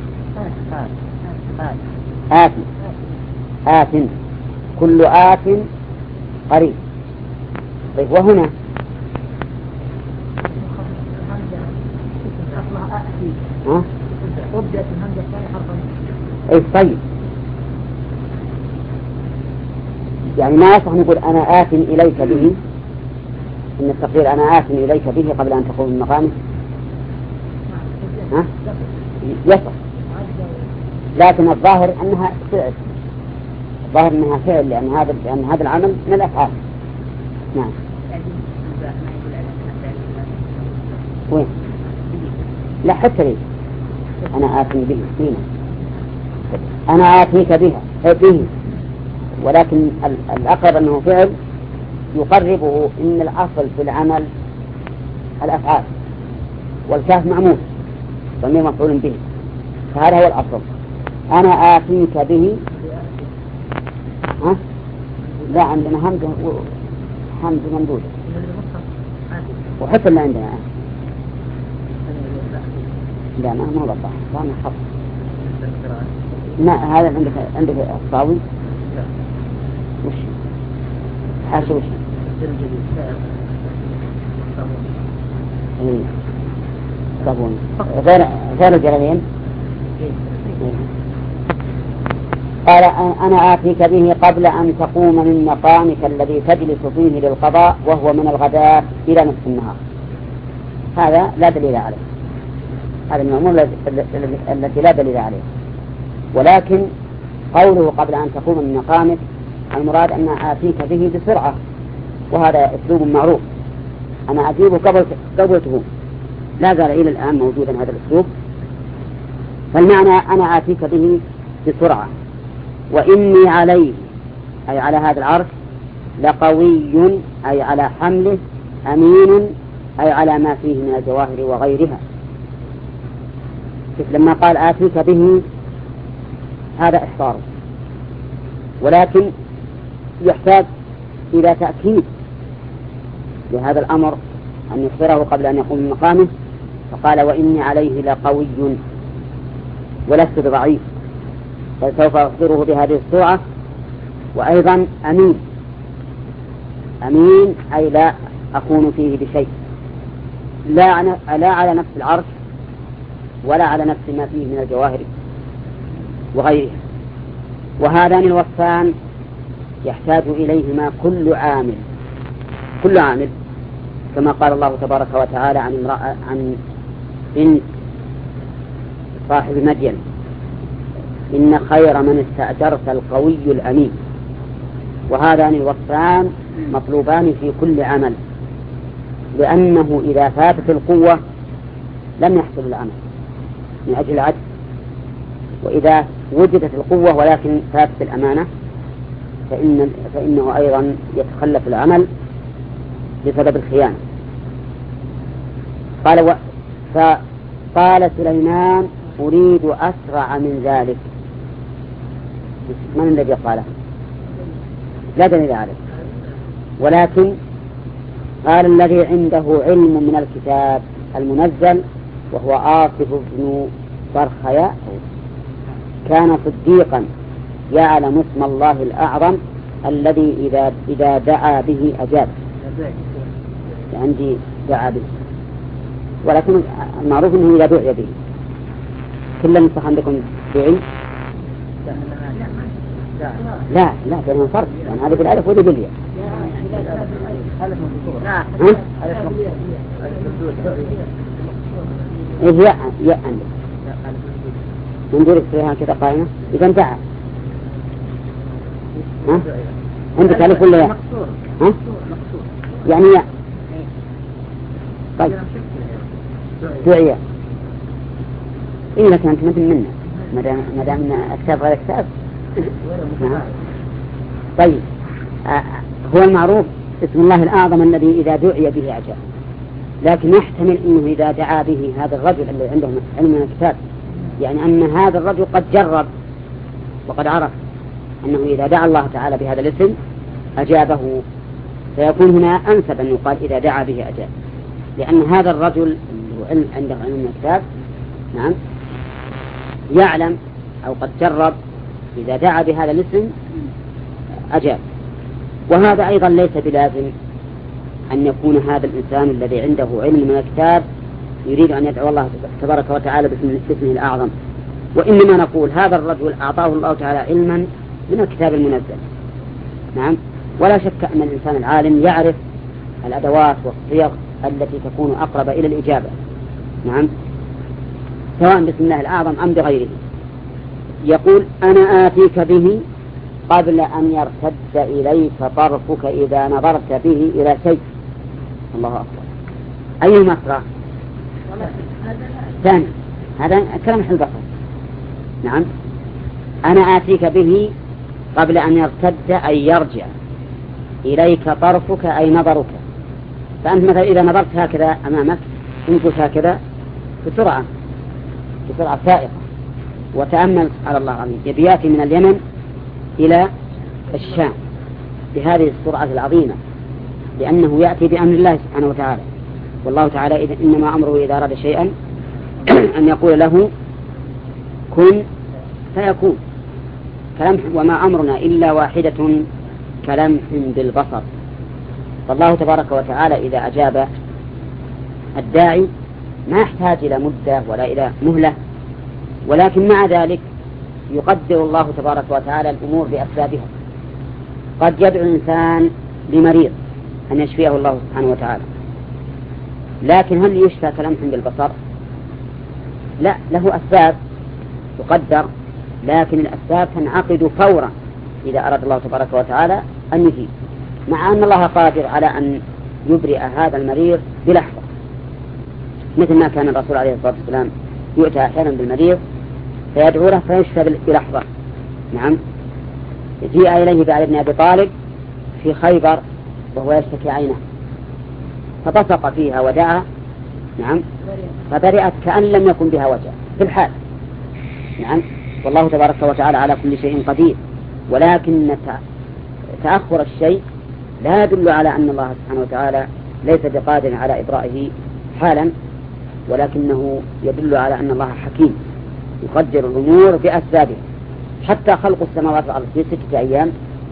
آتي. آت، كل آت قريب. طيب وهنا أي طيب، يعني ما يصح نقول أنا آت إليك به، إن التقدير أنا آت إليك به قبل أن تقوم من مقامه. يصح، لكن الظاهر أنها فعل، الظاهر أنها فعل، لأن هذا العمل من الأفعال. نعم. وين؟ لا حتى لي أنا آتي به فينا، أنا آتيك بها به، ولكن الأقرب أنه فعل يقربه إن الأصل في العمل الأفعال، والكاف معمول ضمير مفعول به، فهذا هو الأصل. أنا آتيك به. ها؟ لا عندنا همزة ممدودة، وحتى اللي عندنا لا ما هو صح، كان خط. لا هذا عندك الصاوي وش حاشا وش صابون غير الجلالين. قال أنا آتيك به قبل أن تقوم من مقامك الذي تجلس فيه للقضاء وهو من الغداء إلى نصف النهار. هذا لا دليل عليه، هذا من الأمور التي لا دليل عليه. ولكن قوله قبل أن تقوم من مقامك المراد أن آتيك به بسرعة، وهذا أسلوب معروف، أنا أجيبه قبل تقوم، لا زال إلى الآن موجودا هذا الأسلوب. فالمعنى أنا آتيك به بسرعة، وإني عليه أي على هذا العرش لقوي أي على حمله، أمين أي على ما فيه من الجواهر وغيرها. لما قال آتيك به هذا إحصار، ولكن يحتاج إلى تأكيد لهذا الأمر أن يخبره قبل أن يقوم من مقامه، فقال وإني عليه لقوي ولست بضعيف، بل سوف أخبره بهذه السرعة. وأيضا أمين، أمين أي لا أكون فيه بشيء، لا على نفس العرش ولا على نفس ما فيه من الجواهر وغيرها. وهذان الوصفان يحتاج إليهما كل عامل، كما قال الله تبارك وتعالى عن بنت صاحب مدين: إن خير من استأجرت القوي الأمين. وهذان الوصفان مطلوبان في كل عمل، لأنه إذا فاتت القوة لم يحصل العمل من أجل العجز، وإذا وجدت القوة ولكن فاتت الأمانة فإنه أيضا يتخلف العمل بسبب الخيانة. فقال سليمان: أريد أسرع من ذلك. من الذي قاله؟ لا دليل عليه، ولكن قال الذي عنده علم من الكتاب المنزل، وهو آصف بن برخياء، كان صديقا يعلم اسم الله الأعظم الذي إذا دعا به أجاب. عندي دعا به، ولكن المعروف أنه إذا دعي به. كل نصح عندكم دعي؟ لا بينهم فرق، يعني هذا بالألف وهذا بالياء. إيه ياء عندك من دور السياحة كذا قائمة. إذا دعا عندك ألف ولا ياء؟ يعني ياء. طيب دعي إيه لك أنت مثل منا ما دام أكتاب غير أكتاب. طيب هو المعروف اسم الله الأعظم الذي إذا دعي به أجاب، لكن يحتمل أنه إذا دعا به هذا الرجل الذي عنده علم من الكتاب، يعني أن هذا الرجل قد جرب وقد عرف أنه إذا دعا الله تعالى بهذا الاسم أجابه، فيكون هنا أنسب أن يقال إذا دعا به أجاب، لأن هذا الرجل عنده علم من الكتاب نعم يعلم أو قد جرب إذا دعا بهذا الاسم أجاب. وهذا أيضا ليس بلازم أن يكون هذا الإنسان الذي عنده علم من الكتاب يريد أن يدعو الله تبارك وتعالى باسمه الأعظم، وإنما نقول هذا الرجل أعطاه الله تعالى علما من الكتاب المنزل نعم. ولا شك أن الإنسان العالم يعرف الأدوات والصيغ التي تكون أقرب إلى الإجابة نعم، سواء باسم الله الأعظم أم بغيره. يقول: أنا آتيك به قبل أن يرتد إليك طرفك إذا نظرت به إلى شيء. الله أكبر. أيهما أسرع؟ ثاني، هذا كلام حل بصر نعم. أنا آتيك به قبل أن يرتد أي يرجع إليك طرفك أي نظرك. فأنت مثلا إذا نظرت هكذا أمامك انقل هكذا بسرعة سائقة، وتأمل على الله العظيم يبياتي من اليمن إلى الشام بهذه السرعة العظيمة، لأنه يأتي بأمر الله سبحانه وتعالى. والله تعالى إنما أمره إذا أراد شيئا أن يقول له كن فيكون. وما أمرنا إلا واحدة كلمح بالبصر. فالله تبارك وتعالى إذا أجاب الداعي ما يحتاج إلى مدة ولا إلى مهلة، ولكن مع ذلك يقدر الله تبارك وتعالى الأمور بأسبابها. قد يدعو الإنسان لمريض أن يشفيه الله سبحانه وتعالى، لكن هل يشفى كلمح بالبصر؟ لا، له أسباب تقدر، لكن الأسباب تنعقد فورا إذا أراد الله تبارك وتعالى أن يجيب، مع أن الله قادر على أن يبرئ هذا المريض بلحظة، مثل ما كان الرسول عليه الصلاة والسلام يؤتى أحيانا بالمريض فيدعو له فيشفى بلحظة نعم. جيء إليه بعد ابن أبي طالب في خيبر وهو يشتكي عينه فبصق فيها ودعا نعم فبرئت كأن لم يكن بها وجع في الحال نعم. والله تبارك وتعالى على كل شيء قدير، ولكن تأخر الشيء لا يدل على أن الله سبحانه وتعالى ليس بقادر على إبرائه حالا، ولكنه يدل على أن الله حكيم يقدر الأمور بأسبابها. حتى خلق السماوات والأرض في 6 أيام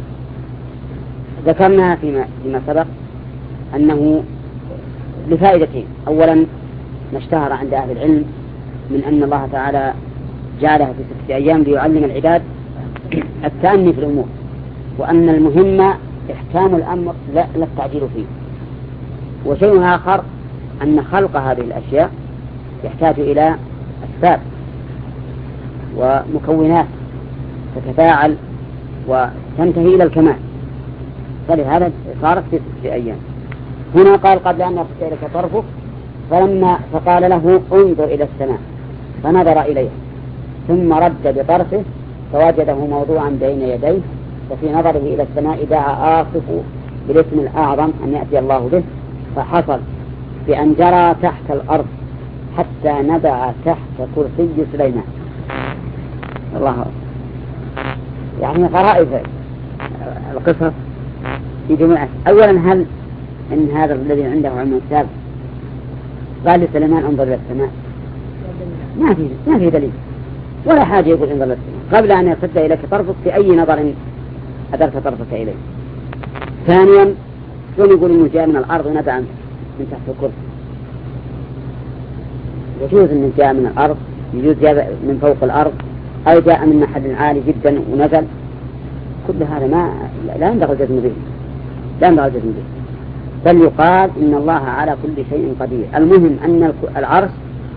ذكرنا فيما سبق أنه لفائدتين: أولا ما اشتهر عند أهل العلم من أن الله تعالى جعلها في 6 أيام ليعلم العباد التأني في الأمور، وأن المهم إحكام الأمر لا التعجيل فيه. وشيء آخر أن خلق هذه الأشياء يحتاج إلى أسباب ومكونات تتفاعل وتنتهي إلى الكمال، فلهذا صارت في 6 أيام. هنا قال قبل أن يرتد إليك طرفك، فقال له انظر إلى السماء فنظر إليها ثم رد بطرفه فوجده موضوعا بين يديه، ففي نظره إلى السماء دعا آصف بالاسم الأعظم أن يأتي الله به، فحصل بأن جرى تحت الأرض حتى نبع تحت كرسي سليمان. الله أكبر. يعني غرائب القصص في جمعة. أولا هل إن هذا الذي عنده علم الكتاب قال لسليمان انظر إلى السماء؟ ما في دليل ولا حاجة يقول انظر إلى السماء قبل أن يرتد إليك طرفك في أي نظر أدرت طرفك إليه. ثانيا شلون يقول إنه جاء من الأرض ونبع من تحت الكرسي؟ يجوز إنه جاء من الأرض، يجوز جاء من فوق الأرض، أو جاء من محل عالي جدا ونزل. كل هذا لا ينبغي الجزم به، لا ينبغي الجزم به، بل يقال إن الله على كل شيء قدير. المهم أن العرش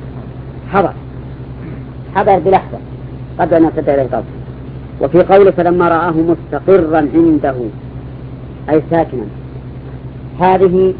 حضر بلحظة قبل أن يرتد إليه طرفه. وفي قوله فلما رآه مستقرا عنده أي ساكنا، هذه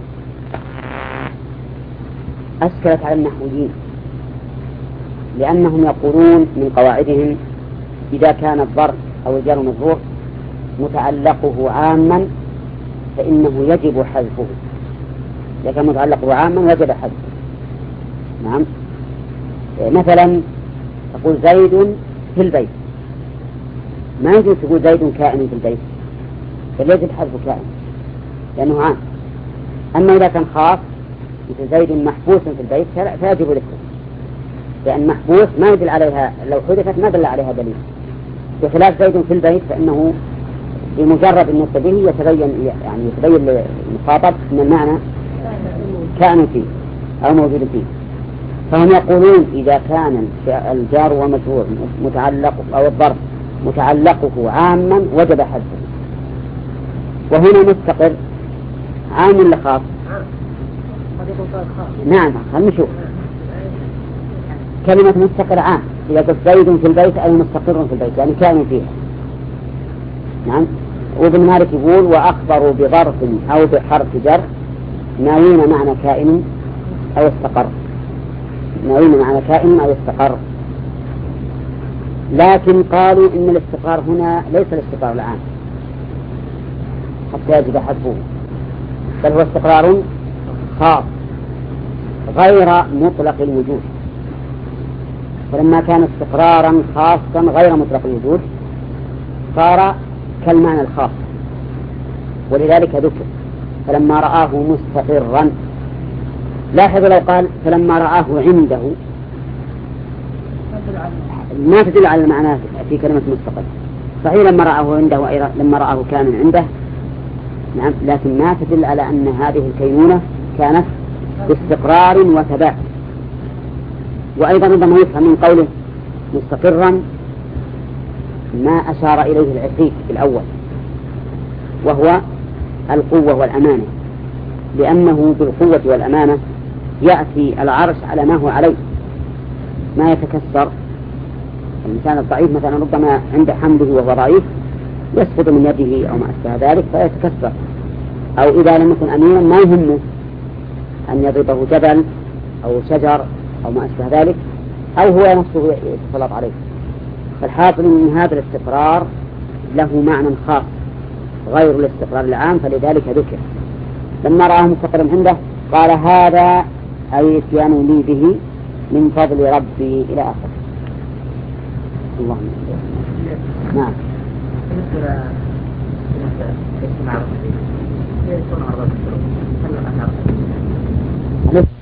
أشكلت على النحويين، لأنهم يقولون من قواعدهم إذا كان الظرف أو الجار والمجرور متعلقه عاما فإنه يجب حذفه. إذا كان متعلقه عاما وجب حذفه. نعم. مثلا تقول زيد في البيت، ما يجوز تقول زيد كائن في البيت، بل يجب حذف كائن لأنه عام. أما إذا كان خاص مثل زيد محبوس في البيت فيجب ذكره، لأن محبوس ما يدل عليها، لو حذفت ما دل عليها دليل، بخلاف زيد في البيت فإنه بمجرد النطق به يتبين للمخاطب أن المعنى كائن فيه أو موجود فيه. فهم يقولون إذا كان الجار ومجرور متعلق أو الظرف متعلقه عاما وجب حذفه. وهنا مستقر عام ولا خاص؟ نعم، خلينا نشوف. كلمة مستقر عام، إذا قلت زيد في البيت أي مستقر في البيت يعني كائن فيها. نعم. وابن مالك يقول وأخبروا بظرف أو بحرف جر ناوين معنى كائن أو استقر، ناوين معنى كائن أو استقر. لكن قالوا إن الاستقرار هنا ليس الاستقرار العام حتى يجب حذفه، بل هو استقرار خاص غير مطلق الوجود. فلما كان استقرارا خاصا غير مطلق الوجود صار كالمعنى الخاص، ولذلك ذكر فلما رآه مستقرا. لاحظ لو قال فلما رآه عنده ما تدل على المعنى في كلمة مستقر. صحيح لما رآه عنده أي لما رآه كان عنده، نعم، لكن ما تدل على أن هذه الكينونة كانت باستقرار وثبات. وأيضا ربما يفهم من قوله مستقرا ما أشار إليه العفريت الأول وهو القوة والأمانة، لأنه بالقوة والأمانة يأتي العرش على ما هو عليه، ما يتكسر. الإنسان الضعيف مثلا ربما عند حمله وهو ضعيف يسقط من يده أو ما أشبه ذلك فيتكسر، أو إذا لم يكن أمينا ما يهمه أن يضربه جبل أو شجر أو ما أشبه ذلك، أو هو نفسه يتسلط عليه. فالحاصل من هذا الاستقرار له معنى خاص غير الاستقرار العام، فلذلك ذكر. لما رآه مستقرا عنده قال هذا أي اتيان لي به من فضل ربي إلى آخره. اللهم نعم. بالنسبة